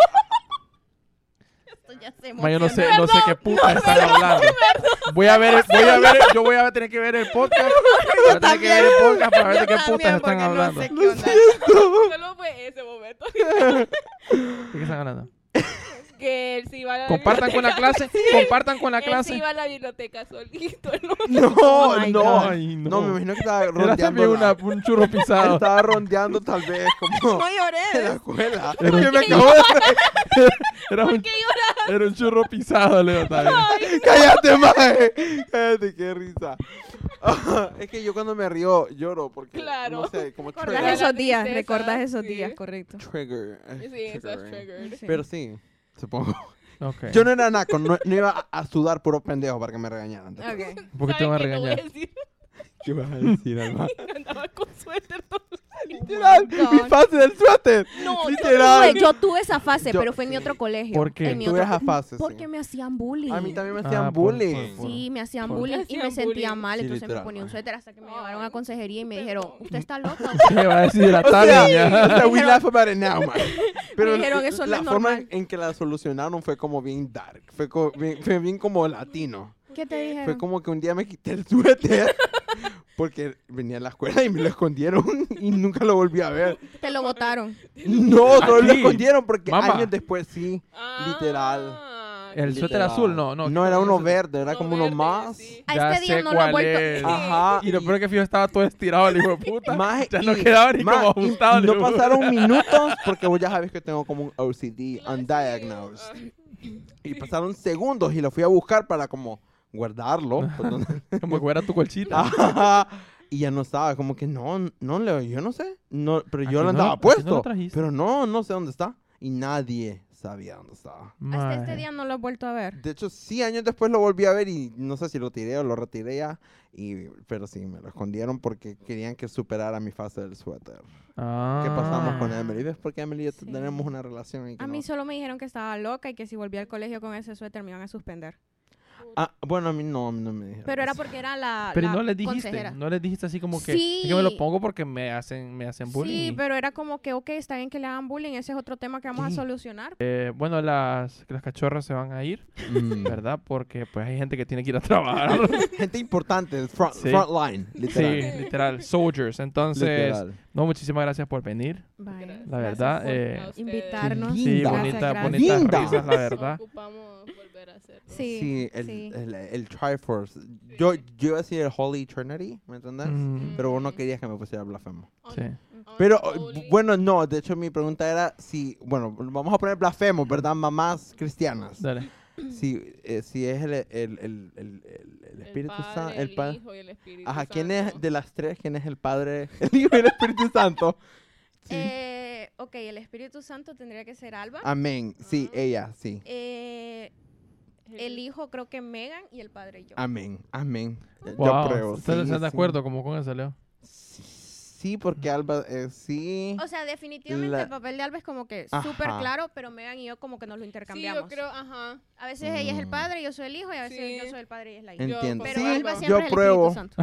Esto ya se Ma, yo no sé, emociona. no sé qué puta están hablando. Voy a ver, voy a ver, yo voy a tener que ver el podcast. Voy a tener que ver el podcast para ver de qué Yo también, putas están porque no hablando. sé ¿De qué onda. Solo fue ese momento. qué están hablando? Que él se iba a la Compartan con la clase, compartan con la Él se clase. iba a la biblioteca solito. ¿no? No, Oh my no. God. Ay, No, me imagino que estaba Era rondeando. también una, la- un churro pisado. Estaba rondeando tal vez como No en la lloré. escuela. Era un- Que me acabo de... Era un, era un churro pisado, Leo, también. ¡Cállate, mae! Cállate, qué risa. Es que yo cuando me río lloro porque, Claro. no sé, como Recordás trigger. esos días, tristeza, recordás esos sí. días, correcto. Trigger. eh, Sí, estás triggering. triggered. Sí. Pero sí, supongo. Ok. Yo no era naco, no, no iba a, a sudar puro pendejo para que me regañaran. Ok. ¿Por qué te van a ¿Saben qué? Lo voy regañar? decir. ¿Qué vas a decir, Alma? Andaba con suéter todo. Literal, God. mi fase del suéter. No, yo Literal. tuve, yo tuve esa fase, Yo- pero fue en mi otro colegio. ¿Por qué? En mi Tuve otro- esa fase, Porque sí. me hacían bullying. A mí también me Ah, hacían por- bullying. por- Sí, me hacían Por- bullying y Hacían me sentía bullying. mal, Sí, entonces me literal, ponía un mae. suéter hasta que me Ay, llevaron a consejería y me súper dijeron, loco. usted está loca. ¿Qué va a decir la O sea, tarde? o sea, we laugh about it now, man. Pero Me dijeron, eso no la es forma normal. en que la solucionaron fue como bien dark. Fue, co- bien, fue bien como latino. ¿Qué te dijeron? Fue como que un día me quité el suéter porque venía a la escuela y me lo escondieron y nunca lo volví a ver. Te lo botaron. No, solo lo Aquí. escondieron porque Mamá. años después sí. Literal. Ah, El qué suéter Literal. azul, no, no. No, era uno verde. verde, era Uno como uno verde, más. sí. A Ya este día sé no lo he cuál vuelto. es. Ajá. Y lo peor es que Fijo estaba todo estirado, el hijo de puta. Maje, Ya no y- quedaba ni ma, como y ajustado. el No hijo de puta. pasaron minutos porque vos ya sabes que tengo como un O C D, undiagnosed. Y pasaron segundos y lo fui a buscar para como guardarlo. pues, donde- Como que fuera tu colchita. Ajá. Y ya no estaba, como que no, no Leo, yo no sé. No, pero Aquí yo lo no andaba lo- aquí no lo puesto. trajiste. pero no, no sé dónde está. Y nadie sabía dónde estaba. Hasta este Mae. día no lo he vuelto a ver. De hecho, sí, años después lo volví a ver y no sé si lo tiré o lo retiré ya. Y, pero sí, me lo escondieron porque querían que superara mi fase del suéter. Ah. ¿Qué pasamos con Emily? ¿Ves por qué Emily y yo Sí. tenemos una relación? Y que A mí no? solo me dijeron que estaba loca y que si volvía al colegio con ese suéter me iban a suspender. Ah, bueno, a mí no, a mí no me dijeron. Pero era eso. porque era la, Pero la no les dijiste, consejera. no les dijiste así como que, Sí. es que me lo pongo porque me hacen, me hacen bullying. Sí, y- pero era como que, ok, está bien que le hagan bullying, ese es otro tema que vamos Sí. a solucionar. Eh, bueno, las, las cachorras se van a ir, Mm. ¿verdad? Porque pues hay gente que tiene que ir a trabajar. Gente importante, front, Sí. front line, literal. Sí, literal, soldiers. Entonces, Literal. no, muchísimas gracias por venir. Bye. Gracias. La verdad, por eh, a ustedes. Invitarnos. Qué Sí, Linda. bonita, Gracias, bonitas Linda. risas, la verdad. Ocupamos volver a hacerlo. Sí, Sí, el, sí. el, el Triforce. Yo, yo iba a decir el Holy Trinity, ¿me entiendes? Mm, Pero vos no querías que me pusiera blasfemo. sí. Pero, Unholy. bueno, no, de hecho mi pregunta era si, bueno, vamos a poner blasfemo, ¿verdad? Mamás cristianas. Dale. Si, eh, si es el, el, el, el, el, el Espíritu Santo, Padre, el Padre. Hijo y el Espíritu Ajá, ¿quién es Santo. de las tres? ¿Quién es el Padre, el Hijo y el Espíritu Santo? Sí. Eh, ok, el Espíritu Santo tendría que ser Alba. Amén. Sí, Ajá. ella, sí. Eh, el hijo creo que Megan y el padre yo. Amén. Amén. Eh, Wow. Yo apruebo. ¿Ustedes sí, están de sí. acuerdo como con eso, Leo? Sí, porque Alba, eh, sí. O sea, definitivamente La- el papel de Alba es como que Ajá. súper claro, pero Megan y yo como que nos lo Sí, intercambiamos. yo creo, ajá. A veces ella es el Mm. padre, yo soy el hijo, y a veces Sí. yo soy el padre y es la hija. Entiendo. Yo Pero Sí, Alba yo siempre es el pruebo. Espíritu Santo.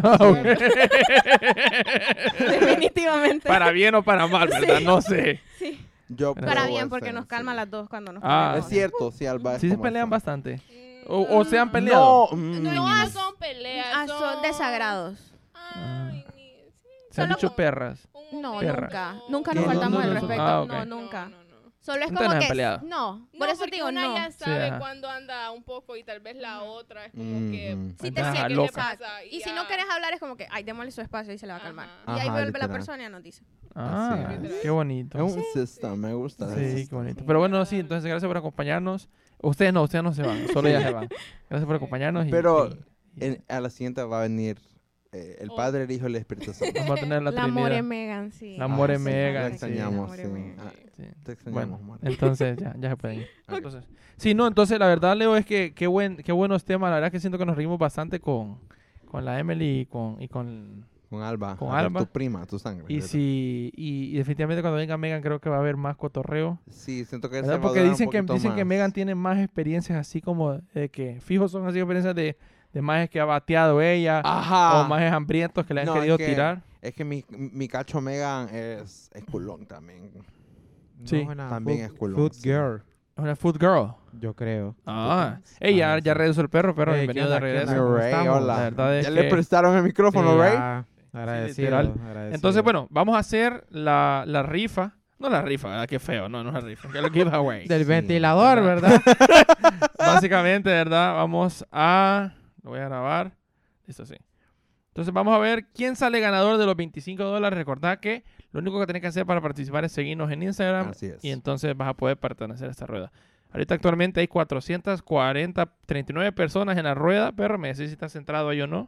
Ok. Definitivamente. Para bien o para mal, ¿verdad? No sé. Sí. Yo Para Para apruebo bien, ese, porque nos calma sí. las dos cuando nos Ah, peleamos. Es cierto, sí, Alba. es Sí se como pelean eso. bastante. Mm, O, o se han peleado. No, mm, No, no son peleas, Ah, son... son desagrados. Ay, ni- sí, Se han solo dicho como perras. un No, momento. Perra. nunca. Nunca ¿Qué? nos No, faltamos no, el no, respeto. ah, ok. No, nunca. No, no, no. Solo es Ustedes como no han que... peleado. No, No, por eso porque digo una no. ya sabe ajá. cuando anda un poco y tal vez la otra es como Mm, que... mm. Si te Ajá, sientes loca. pasa? Y si ya- no quieres hablar es como que, ay, démosle su espacio y se le va a calmar. Ajá. Y ahí Ajá, vuelve la literal. persona y nos dice. Ah, Así es. qué bonito. Es un system, me gusta. ese Sí, qué system. bonito. Pero bueno, sí, entonces gracias por acompañarnos. Ustedes no, ustedes no se van, solo ellas se van. Gracias por acompañarnos. y- Pero y- y En- a la siguiente va a venir eh, el Oh. Padre, el Hijo y el Espíritu Santo. vamos a tener la, La Trinidad. More Megan, sí. La More Ah, sí, Megan, La sí. extrañamos, La sí. More Megan. Ah, Sí. te extrañamos, Bueno, More. entonces ya, ya se pueden ir. Ok. Entonces, sí, no, entonces la verdad, Leo, es que qué, buen, qué buenos temas. La verdad que siento que nos reímos bastante con, con la Emily y con... Y con Con Alba. Con a ver, Alba. Tu prima, tu sangre. y, ¿verdad? si, y, y definitivamente cuando venga Megan creo que va a haber más cotorreo. Sí, siento que se ¿Verdad? va a Porque durar un dicen que poquito dicen que más. Megan tiene más experiencias así como de que fijos son así experiencias de, de majes que ha bateado ella Ajá. o majes hambrientos que le han No, es querido que- tirar. Es que mi, mi cacho Megan es, es culón también. Sí. No, una También food- es culón, Food sí. girl, Es una food girl. yo creo. Ah, Supongo. ey, ya, Ah, ya sí. regresó el perro, perro, Ey, bienvenido ¿qué de onda, qué regreso. onda? ¿Cómo Ray, estamos? hola. La verdad es ¿Ya que- le prestaron el micrófono, Sí, Ray? ya, agradecido, literal. agradecido. Entonces, bueno, vamos a hacer la, la rifa. No la rifa, ¿verdad? Qué feo, no, no es la rifa. Que es el giveaway. Del Sí, ventilador, ¿verdad? ¿verdad? Básicamente, ¿verdad? Vamos a... Lo voy a grabar. Listo, sí. Entonces vamos a ver quién sale ganador de los veinticinco dólares. Recordad que lo único que tenés que hacer para participar es seguirnos en Instagram. Así es. Y entonces vas a poder pertenecer a esta rueda. Ahorita actualmente hay cuatrocientas cuarenta, treinta y nueve personas en la rueda. Pero me decís si estás centrado ahí o no.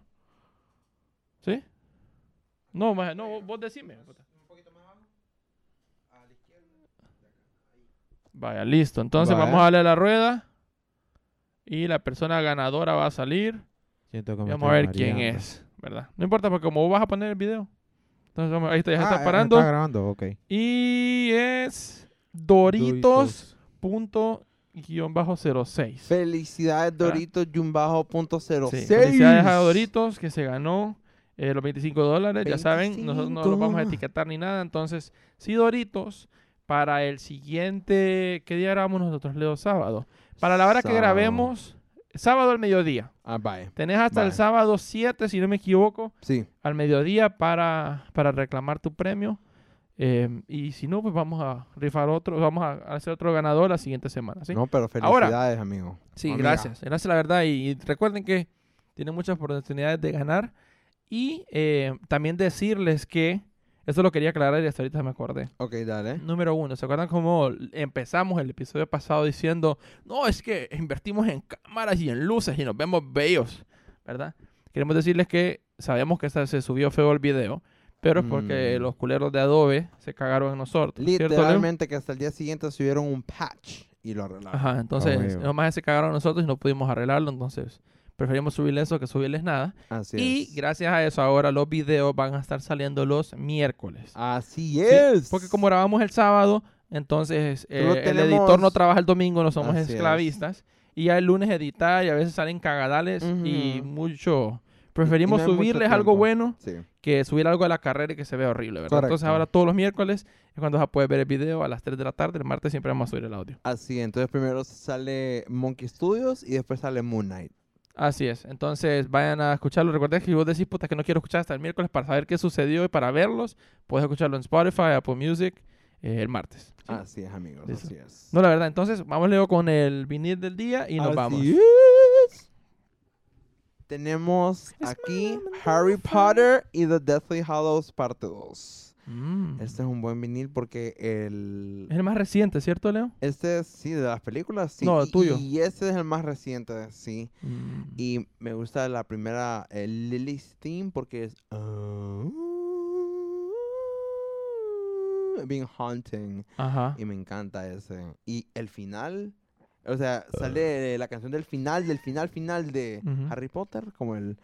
¿Sí? No, maje, no, vos, vos decime. Vaya, listo. Entonces Vaya. vamos a darle a la rueda. Y la persona ganadora va a salir. Siento que Y me vamos a estoy ver quién mareando. es, ¿verdad? No importa porque como vos vas a poner el video. Entonces, vamos, ahí está, ya se Ah, está eh, parando. Está grabando, ok. Y es Doritos punto guión bajo cero seis. Felicidades, Doritos, Jumbajo punto cero Sí, seis. felicidades a Doritos que se ganó eh, los veinticinco dólares. Ya saben, nosotros no los vamos a veinticinco. etiquetar ni nada. Entonces, sí, Doritos, para el siguiente... ¿Qué día grabamos nosotros, Leo? Sábado. Para la hora que Sábado. grabemos, sábado al mediodía. Ah, vaya. Tenés hasta el Vale. sábado siete, si no me equivoco, Sí. al mediodía para, para reclamar tu premio. Eh, y si no, pues vamos a rifar otro, vamos a hacer otro ganador la siguiente semana, ¿sí? No, pero Ahora. felicidades, amigo. Sí, Amiga. gracias. Gracias, la verdad. Y, y recuerden que tienen muchas oportunidades de ganar. Y eh, también decirles que, esto lo quería aclarar y hasta ahorita me acordé. Ok, dale. Número uno, ¿se acuerdan cómo empezamos el episodio pasado diciendo, no, es que invertimos en cámaras y en luces y nos vemos bellos, ¿verdad? Queremos decirles que sabemos que esta- se subió feo el video, pero es porque Mm. los culeros de Adobe se cagaron en nosotros, ¿cierto, Leo? Literalmente que hasta el día siguiente subieron un patch y lo arreglaron. Ajá, entonces, huevo. nomás se cagaron a nosotros y no pudimos arreglarlo, entonces preferimos subirles eso que subirles nada. Así Y es. gracias a eso ahora los videos van a estar saliendo los miércoles. Así Sí, es. porque como grabamos el sábado, entonces eh, Solo el tenemos- editor no trabaja el domingo, no somos Así es. esclavistas. Y ya el lunes editar y a veces salen cagadales y Ujú. mucho... Preferimos Y no hay mucho subirles algo tiempo. bueno Sí. que subir algo de la carrera y que se vea horrible, ¿verdad? Entonces Correcto. ahora todos los miércoles es cuando vas a poder ver el video a las tres de la tarde. El martes siempre vamos a subir el audio. Así, entonces primero sale Monkey Studios y después sale Moon Knight. Así es. Entonces vayan a escucharlo. Recuerden que si vos decís, puta, que no quiero escuchar hasta el miércoles para saber qué sucedió y para verlos, puedes escucharlo en Spotify, Apple Music, eh, el martes. ¿sí? Así es, amigos. Listo. Así es. No, la verdad. Entonces, vamos luego con el vinil del día y nos Así vamos. es. Tenemos aquí Harry Potter y The Deathly Hallows parte dos. Mm. Este es un buen vinil porque el... Es el más reciente, ¿cierto, Leo? Este es, sí, de las películas, sí. No, el y, tuyo. Y este es el más reciente, sí. Mm. Y me gusta la primera, el Lily's Theme, porque es... ah, bien haunting. Ajá. Y me encanta ese. Y el final... O sea, sale la canción del final, del final, final de Ujú. Harry Potter, como el...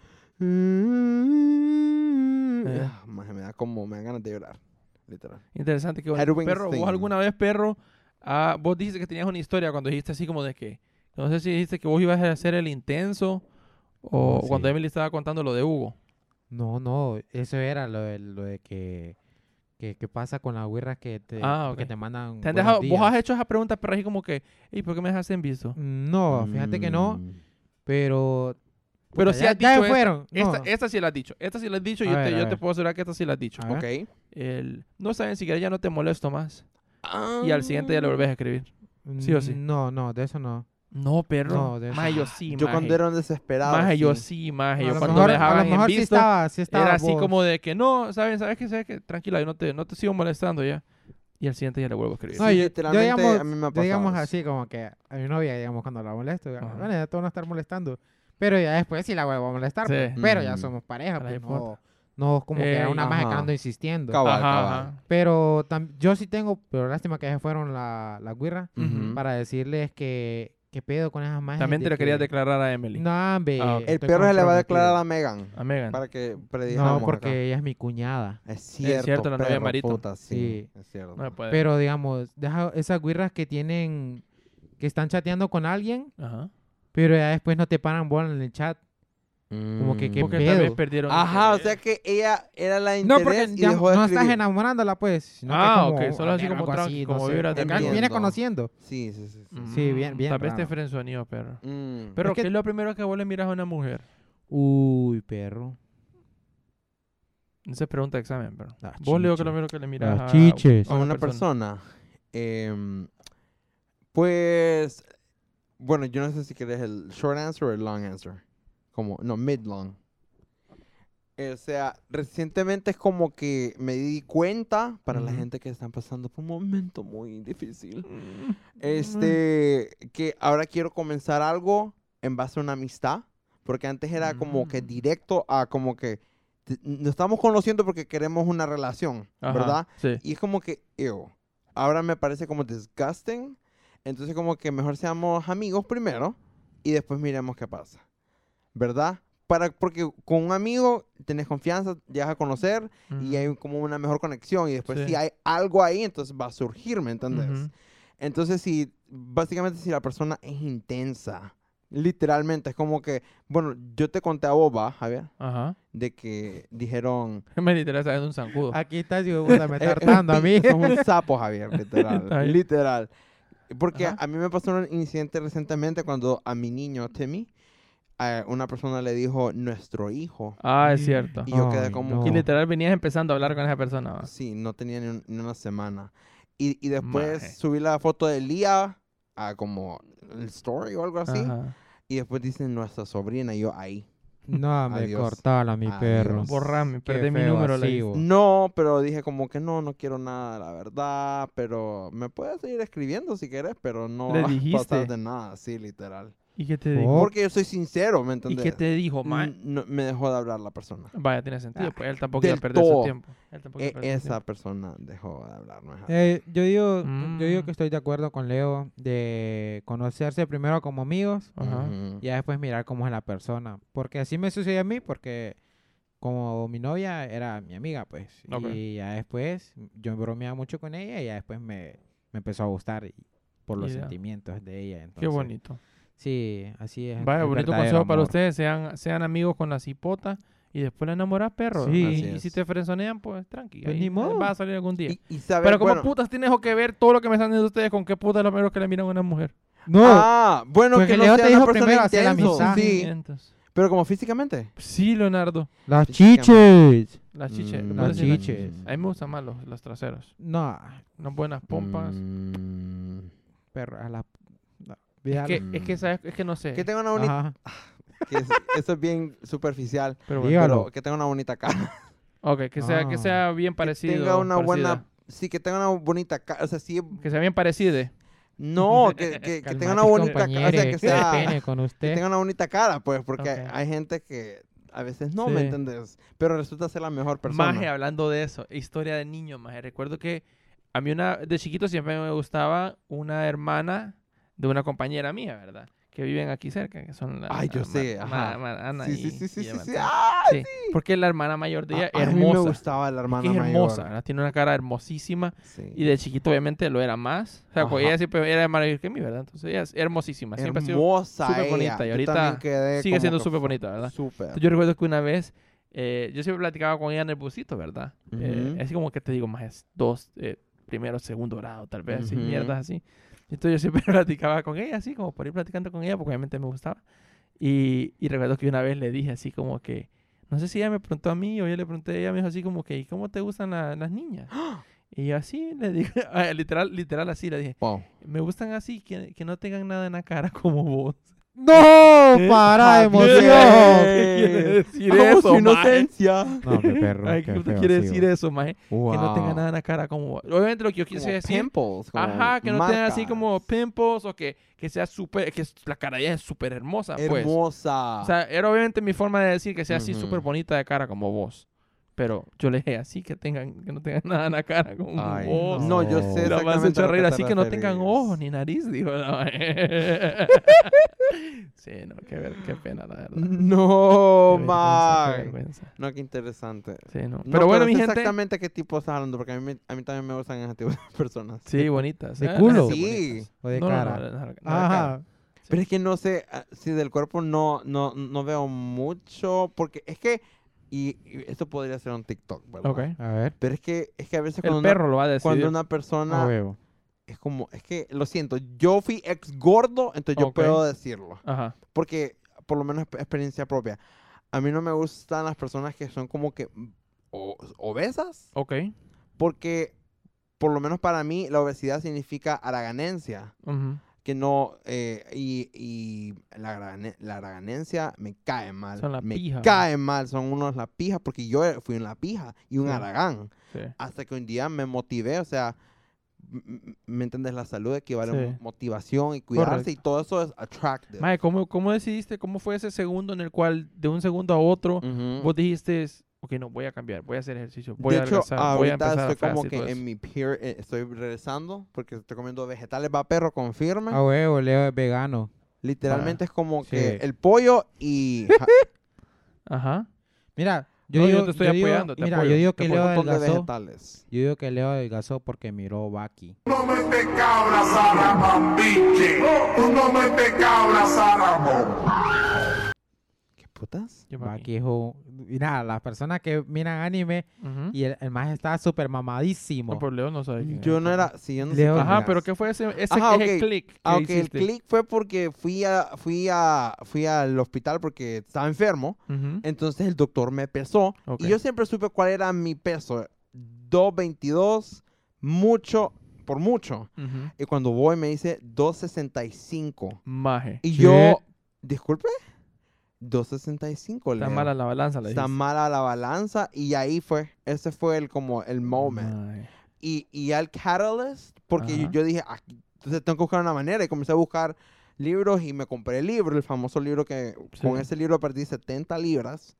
Eh. Ah, maje, me da como... Me dan ganas de llorar, literal. Interesante. Que bueno. Hedwig's Perro, Theme. vos alguna vez, perro, ah, vos dijiste que tenías una historia cuando dijiste así como de que... No sé si dijiste que vos ibas a hacer el intenso o Oh, cuando sí. Emily estaba contando lo de Hugo. No, no, eso era lo de, lo de que, que, que pasa con las güirras que te, Ah, que ok. te mandan. ¿Te han buenos dejado, vos has días. hecho esa pregunta, pero así como que, ¿y por qué me dejaste en visto? No, fíjate que no, Mm. pero. Pero puta, sí ya, has ya dicho se esta. fueron. Esta, no. esta sí la has dicho. Esta sí la has dicho y A yo, ver, te, a yo te ver. puedo asegurar que esta sí la has dicho. A ver. Ok. El, no saben si quieres ya no te molesto más. Y al siguiente ya le volvés a escribir. ¿Sí o sí? No, no, de eso no. No, perro. No, de eso Maje, no. yo sí, Yo maje. cuando era un desesperado. Maje, yo sí. sí, maje. No, Yo a lo cuando mejor, me a dejaban lo en mejor sí visto, estaba, sí estaba era así vos. como de que no, ¿saben? ¿Sabes qué? ¿Sabes qué? Tranquila, yo no te, no te sigo molestando ya. Y al siguiente ya le vuelvo a escribir. No, Sí, yo, yo literalmente digamos, a mí me ha yo digamos pasado eso. así como que a mi novia, digamos, cuando la molesto, Ajá. bueno, ya te van a estar molestando. Pero ya después sí la vuelvo a molestar. Sí. pues, pero ya Mm. somos pareja, No pues importa. no, no es como que era Ey, una maje que ajá. ando insistiendo. Cabal, Ajá, cabal. ajá. Pero tam- yo sí tengo, pero lástima que se fueron la, la guirra, Ujú. para decirles que, que pedo con esas majes. También de te lo querías que- declarar a Emily. No, hombre. Ah, ok. El estoy perro se le va a declarar a comprometido. Megan. A Megan. Para que predijamos No, porque acá. ella es mi cuñada. Es cierto, cierto, la novia de perro, Marito. puta, sí. Sí. Es cierto. No me puede. Pero digamos, deja esas guirras que tienen, que están chateando con alguien, Ajá. pero ya después no te paran bola en el chat. Como que qué Porque pedo. tal vez perdieron. Ajá, o interés. sea que ella era la No, interés porque y ya dejó de no estás escribir. enamorándola, pues. Sino que Ah, como, ok, solo así como algo tranqui, como vibras de que amigo. viene conociendo. Sí, sí, sí. sí. Sí, Mm, bien- bien Tal vez te raro. frenzoneó, perro. Mm. Pero, Es que- ¿qué es lo primero que vos le miras a una mujer? Uy, perro. Esa es pregunta de examen, pero. Las Vos, Leo, que es lo chiches. primero que le miras Las a, chiches. A una persona. em, pues, bueno, yo no sé si querés el short answer o el long answer. Como, no, mid-long. O sea, recientemente es como que me di cuenta, para la Ujú. gente que están pasando por un momento muy difícil, Mm. este, que ahora quiero comenzar algo en base a una amistad, porque antes era como que Mm. directo a como que t- nos estamos conociendo porque queremos una relación, Ajá, ¿verdad? Sí. Y es como que, ew, ahora me parece como disgusting, entonces como que mejor seamos amigos primero y después miremos qué pasa, ¿verdad? para, porque con un amigo tenés confianza, llegas a conocer y Ujú. hay como una mejor conexión. Y después Sí. si hay algo ahí, entonces va a surgir, ¿me entiendes? Ujú. Entonces, si, básicamente, si la persona es intensa, literalmente, es como que, bueno, yo te conté a vos, va, Javier, Ajá. de que dijeron... Me literal está un zancudo. Aquí estás, hijo de puta, me "Eh, está es un hartando a pi- mí. sos un sapo, Javier, Está literal, bien. literal. Porque Ajá. a mí me pasó un incidente recientemente cuando a mi niño, Timmy, a una persona le dijo, nuestro hijo. Ah, es cierto. Y yo quedé Ay, como no. Y literal venías empezando a hablar con esa persona. ¿va? Sí, no tenía ni, un- ni una semana. Y, y después Maje. subí la foto de Lía a como el story o algo así. Ajá. Y después dicen nuestra sobrina y yo ahí. No, me Adiós. cortala, mi Adiós. perro. Borrame, Qué perdí mi feo número. le así, dije. vos. No, pero dije como que no, no quiero nada, la verdad. Pero me puedes seguir escribiendo si quieres, pero no ¿Le va a dijiste? pasar de nada, sí, literal. ¿Y qué te Oh. dijo? Porque yo soy sincero, ¿me ¿Y entendés? qué te dijo, man? N- no- me dejó de hablar la persona. Vaya, tiene sentido. Ah, Pues él tampoco iba a del perder su todo. tiempo. Él tampoco iba a E- perder su esa tiempo. persona dejó de hablar, ¿no es? Eh, yo digo, yo digo Mm. que estoy de acuerdo con Leo de conocerse primero como amigos Ajá. Ujú. y ya después mirar cómo es la persona. Porque así me sucedió a mí, porque como mi novia era mi amiga, pues. Ok. Y ya después yo bromeaba mucho con ella y ya después me, me empezó a gustar y- por los Ya. sentimientos de ella. Qué entonces, bonito. Sí, así es. Vaya, el bonito verdadero consejo para amor. ustedes. Sean, sean amigos con la cipota y después le enamoras perro. Sí. Y, Así y si es. te frenzonean, pues tranqui. Pues ahí ni modo. va a salir algún día. Y, y saber, Pero como bueno, putas tienes que ver todo lo que me están diciendo ustedes con qué putas es lo primero que le miran a una mujer. No, Ah, bueno, Pues que que no Leo sea te una dijo persona primero hacer la intenso, amistad. sí. Sentimientos. Pero como físicamente. Sí, Leonardo. las Físicamente. chiches. Las chiches. Mm, ¿me las puedes decir? chiches. A mí me gustan más los, los traseros. No, Unas buenas pompas. Mm, perro, a la... no, Es déjalo. que, Mm. es que, ¿sabes? Es que no sé. que tenga una bonita... Ajá. que es- eso es bien superficial. Pero bueno. Dígalo. Pero que tenga una bonita cara. Ok, que sea, que Ah. sea bien Que parecido. tenga una buena... parecida. Sí, que tenga una bonita cara. O sea, sí... Que sea bien parecido. No, que, que, que tenga una Calmate, bonita cara. O sea, compañere, que qué sea... pene con Que usted. tenga una bonita cara, pues. Porque Ok. hay gente que a veces no, Sí. ¿me entiendes? Pero resulta ser la mejor persona. Maje, hablando de eso, historia de niño, maje. Recuerdo que a mí una, de chiquito siempre me gustaba una hermana de una compañera mía, ¿verdad? Que viven aquí cerca, que son la, Ay, yo la- sé, Ma- ajá. Ma- Ma- Ana Sí, y- sí, sí, sí, y sí, Amanda. sí. ¡Ah! Sí, porque es la hermana mayor de ella, A- a mí me hermosa. gustaba la hermana Es mayor. hermosa, ¿verdad? Tiene una cara hermosísima. Sí. Y de chiquito, obviamente, lo era más. O sea, pues Ajá. ella siempre era más mayor que mí, ¿verdad? Entonces, ella es hermosísima. Siempre ha sido Hermosa súper ella. bonita, y Yo ahorita también quedé sigue como siendo que súper fu- bonita, ¿verdad? Súper. Entonces, yo recuerdo que una vez, eh, yo siempre platicaba con ella en el busito, ¿verdad? Eh, Ujú. así como que te digo, más es dos, eh, primero, segundo grado, tal vez, así, Ujú. mierdas así. Entonces yo siempre platicaba con ella, así como por ir platicando con ella, porque obviamente me gustaba. Y, y recuerdo que una vez le dije así como que, no sé si ella me preguntó a mí o yo le pregunté a ella, me dijo así como que, ¿y cómo te gustan la- las niñas? Y yo así le dije, ah, literal, literal así le dije, Wow. me gustan así, que, que no tengan nada en la cara como vos. ¡No! ¡Para, emoción! ¿Qué quiere decir Amo eso, su maje? inocencia. No, qué perro. Ay, qué ¿qué te feo, quiere sí, decir vos. eso, maje? Wow. Que no tenga nada en la cara como... Obviamente lo que yo quise Como decir... pimples, como Ajá, que no tenga así marcas. como pimples o que, que sea súper... Que la cara de ella es súper hermosa, pues. Hermosa. O sea, era obviamente mi forma de decir que sea así Ujú. súper bonita de cara como vos. Pero yo le dije así, que tengan que no tengan nada en la cara como Ay, vos. no, yo No. sé Y la más exactamente echó a a lo reír, que te así que no tengan referís. ojos ni nariz, dijo. la- sí, no, qué, ver- qué pena, la verdad. No, Qué vergüenza, qué Mike. vergüenza. No, qué interesante. Sí, no. No, Pero bueno, mi sé gente... exactamente qué tipo estás hablando, porque a mí, me- a mí también me gustan ese tipo de personas. Sí, bonitas. ¿De ¿eh? culo? Gente Sí. bonitas. O de No, no, cara. no, no, no, no, de Ajá. cara. Pero es que no sé, ah, si del cuerpo no, no, no veo mucho, porque es que, y, y esto podría ser un TikTok, ¿verdad? Ok. A ver. Pero es que, es que a veces El cuando, perro una, lo va a decir. cuando una A persona huevo. es como, es que, lo siento, yo fui ex gordo, entonces yo Ok. puedo decirlo. Ajá. Porque, por lo menos exp- experiencia propia, a mí no me gustan las personas que son como que mm, o- obesas, Ok. porque, por lo menos para mí, la obesidad significa haraganencia. Ujú. Que no, eh, y, y la, haragane- la haraganencia me cae mal. Son la me pija, cae mal, son unos la pija, porque yo fui una pija y un Sí. haragán. Sí. Hasta que un día me motivé, o sea, m- m- ¿me entiendes? La salud equivale a Sí. motivación y cuidarse Correcto. y todo eso es attractive. Mae, ¿cómo, ¿cómo decidiste? ¿Cómo fue ese segundo en el cual de un segundo a otro Ujú. vos dijiste, ok, no, voy a cambiar, voy a hacer ejercicio, voy De a hecho, adelgazar, voy a ahorita empezar a estoy como fast y que todo en eso? mi peer, eh, estoy regresando porque estoy comiendo vegetales, va perro, confirme. A huevo, Leo es vegano. Literalmente es como Sí. que el pollo y... ja- Ajá. Mira, yo No, digo, yo te estoy yo digo- apoyando, te mira, apoyo. yo digo Te que pone Leo un montón de adelgazó. vegetales. Yo digo que Leo adelgazó porque miró Baki. No me te cabra, Saramón, biche. Tú no me te cabra, Saramón. ¿Qué putas? Yo me Baki aquí. es un... Mira, las personas que miran anime Ujú. y el, el más está súper mamadísimo. No, por Leo no sabe quién Yo es. no era... Sí, yo no sé Leo- quién Ajá, eras. pero ¿qué fue ese, ese, Ajá, ese ok. click que Ah, ok, el hiciste? click fue porque fui a, fui a, fui al hospital porque estaba enfermo. Ujú. Entonces el doctor me pesó. Ok. Y yo siempre supe cuál era mi peso. dos veintidós, mucho, por mucho. Ujú. Y cuando voy me dice dos sesenta y cinco. Maje. Y ¿Qué? yo, disculpe, dos sesenta y cinco. Está Leo. mala la balanza, le Está dijiste. mala la balanza. Y ahí fue, ese fue el como el moment. Maje. Y, y al Catalyst, porque yo, Ajá. yo dije, "Aquí, entonces tengo que buscar una manera". Y comencé a buscar libros y me compré el libro, el famoso libro que Sí. con ese libro perdí setenta libras.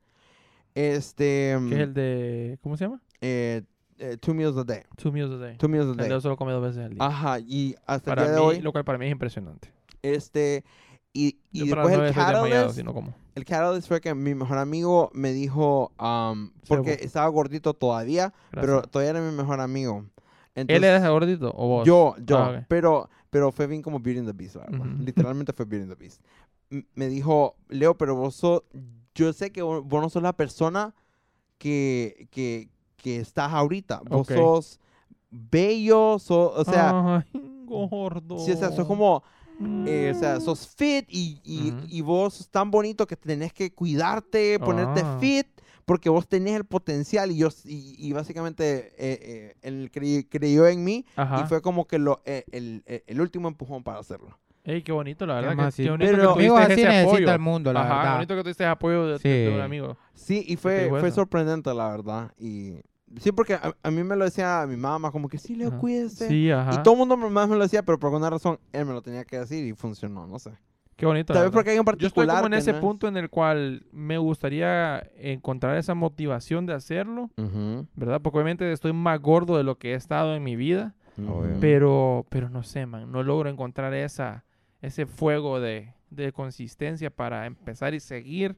Este, ¿Qué es el de... ¿Cómo se llama? eh, eh, Two Meals a Day. Two Meals a Day. Two Meals a El Day. Leo solo come dos veces al día. Ajá, y hasta para el día de mí, hoy, lo cual para mí es impresionante. este, y, y Yo para después las el nueve estoy desmayado Catalyst, si no como. el Catalyst fue que mi mejor amigo me dijo, um, Sí, porque vos. estaba gordito todavía, pero Gracias. todavía era mi mejor amigo. ¿Él Entonces, era ese gordito o vos? Yo, yo, Ah, ok. pero, pero fue bien como Beauty and the Beast, la verdad. Ujú. Literalmente fue Beauty and the Beast. M- me dijo, Leo, pero vos sos, yo sé que vos, vos no sos la persona que, que, que estás ahorita. Vos Ok. sos bello, sos, o sea, Ay, gordo. sí, o sea, sos como, eh, o sea, sos fit y, y, Ujú. y vos sos tan bonito que tenés que cuidarte, ponerte Ah. fit, porque vos tenés el potencial y yo, y, y básicamente eh, eh, él crey- creyó en mí. Ajá. Y fue como que lo, eh, el, el, el último empujón para hacerlo. Ey, qué bonito, la verdad. más Que, sí. qué bonito Pero- que Amigos tuviste así ese necesita apoyo. el mundo, la Ajá, verdad. bonito que tuviste apoyo de, Sí. de un amigo. Sí, y te fue, dijo fue eso? sorprendente, la verdad. Y sí, porque a, a mí me lo decía mi mamá, como que sí, Leo, Ajá. cuídese. Sí, ajá. Y todo el mundo más me lo decía, pero por alguna razón él me lo tenía que decir y funcionó, no sé. Qué bonito. la Tal vez verdad. porque hay un Yo estoy particular como en que ese no es- punto en el cual me gustaría encontrar esa motivación de hacerlo, Ujú, ¿verdad? Porque obviamente estoy más gordo de lo que he estado en mi vida, ujú. pero, pero no sé, man, no logro encontrar esa, ese fuego de, de consistencia para empezar y seguir.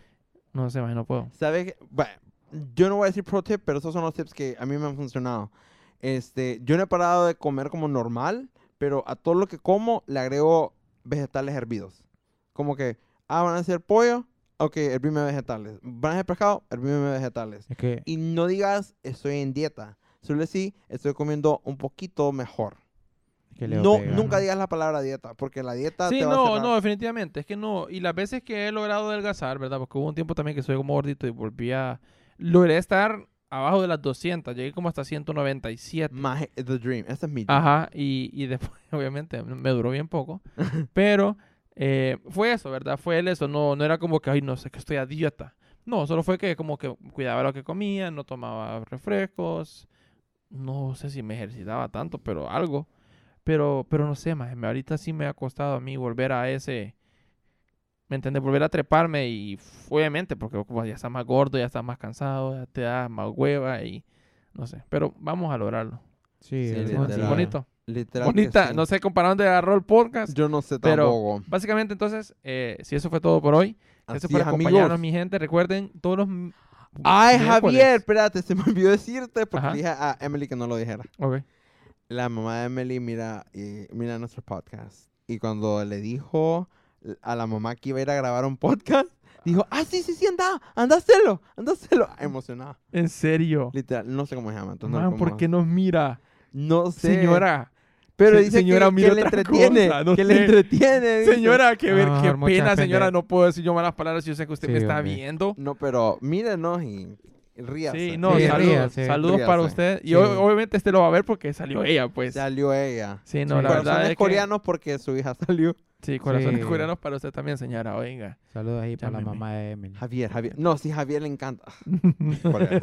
No sé, man, no puedo. ¿Sabes? qué? Bueno, yo no voy a decir pro tip, pero esos son los tips que a mí me han funcionado. Este, yo no he parado de comer como normal, pero a todo lo que como le agrego vegetales hervidos. Como que, ah, van a hacer pollo, ok, hervime vegetales. Van a hacer pescado, hervime vegetales. Es que Y no digas, estoy en dieta. Solo sí, estoy comiendo un poquito mejor. que Leo No, pega. nunca digas la palabra dieta, porque la dieta Sí, te va a no, cerrar. no, definitivamente. Es que no. Y las veces que he logrado adelgazar, ¿verdad? Porque hubo un tiempo también que soy como gordito y volví a... Logré estar abajo de las doscientas. Llegué como hasta ciento noventa y siete. My- the dream, ese es mi dream. Ajá. Y, y después, obviamente, me duró bien poco. Pero eh, fue eso, ¿verdad? Fue el eso. No, no era como que, ay, no sé, que estoy a dieta. No, solo fue que como que cuidaba lo que comía, no tomaba refrescos. No sé si me ejercitaba tanto, pero algo. Pero, pero no sé, más. Ahorita sí me ha costado a mí volver a ese... ¿Me entiendes? Volver a treparme y f- obviamente porque como ya estás más gordo, ya estás más cansado, ya te da más hueva y no sé. Pero vamos a lograrlo. Sí, Sí, algún literal. día. Bonito. Literal que Bonita. sí. No sé comparando dónde agarró el podcast. Yo no sé Pero- tampoco. Básicamente entonces, eh, si eso fue todo por hoy. Gracias Así por es, acompañarnos, amigos. mi gente. Recuerden, todos los... m- Ay, miércoles. Javier, espérate, se me olvidó decirte porque Ajá. le dije a Emily que no lo dijera. Ok. La mamá de Emily mira, y, mira nuestro podcast. Y cuando le dijo a la mamá que iba a ir a grabar un podcast, dijo, ah, sí, sí, sí, anda, anda a hacerlo, anda a hacerlo. Emocionada. En serio. Literal, no sé cómo se llama. Entonces no, Man, le ¿por podemos- qué nos mira? No sé. Señora. Pero se- dice señora, que, mira que le otra entretiene. cosa, no que sé. le entretiene. dice. Señora, qué, ver, Ah, qué muchas pena, señora. pendejas. No puedo decir yo malas palabras. Yo sé que usted Sí, me está hombre. viendo. No, pero mírenos y ríase. Sí, no, Sí, saludos. ríase. Saludos Ríase. para usted. Y Sí. o- obviamente este lo va a ver porque salió ella, pues. Salió ella. Sí, no, Sí. la Corazones verdad es que... coreanos porque su hija salió. Sí, corazones Sí. coreanos para usted también, señora. Oiga. Saludos ahí para la Llámeme. mamá de Emily. Javier, Javier. No, sí, Javier le encanta. Coreano.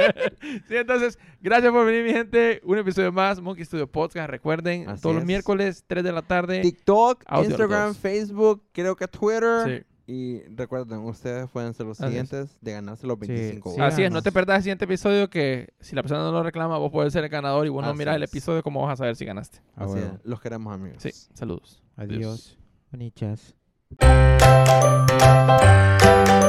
Sí, entonces, gracias por venir, mi gente. Un episodio más, Monkey Studio Podcast. Recuerden, Así todos los es. miércoles, tres de la tarde. TikTok, Audio Instagram, los dos. Facebook, creo que Twitter. Sí. Y recuerden, ustedes pueden ser los Así es. siguientes de ganarse los Sí, veinticinco sí, dólares. Así es, no te Síganos. perdas el siguiente episodio que si la persona no lo reclama, vos podés ser el ganador y vos no Así mirás el es. episodio, ¿cómo vas a saber si ganaste? Ah, Así es, huevo. los queremos, amigos. Sí, saludos. Adiós. Bonichas. Adiós.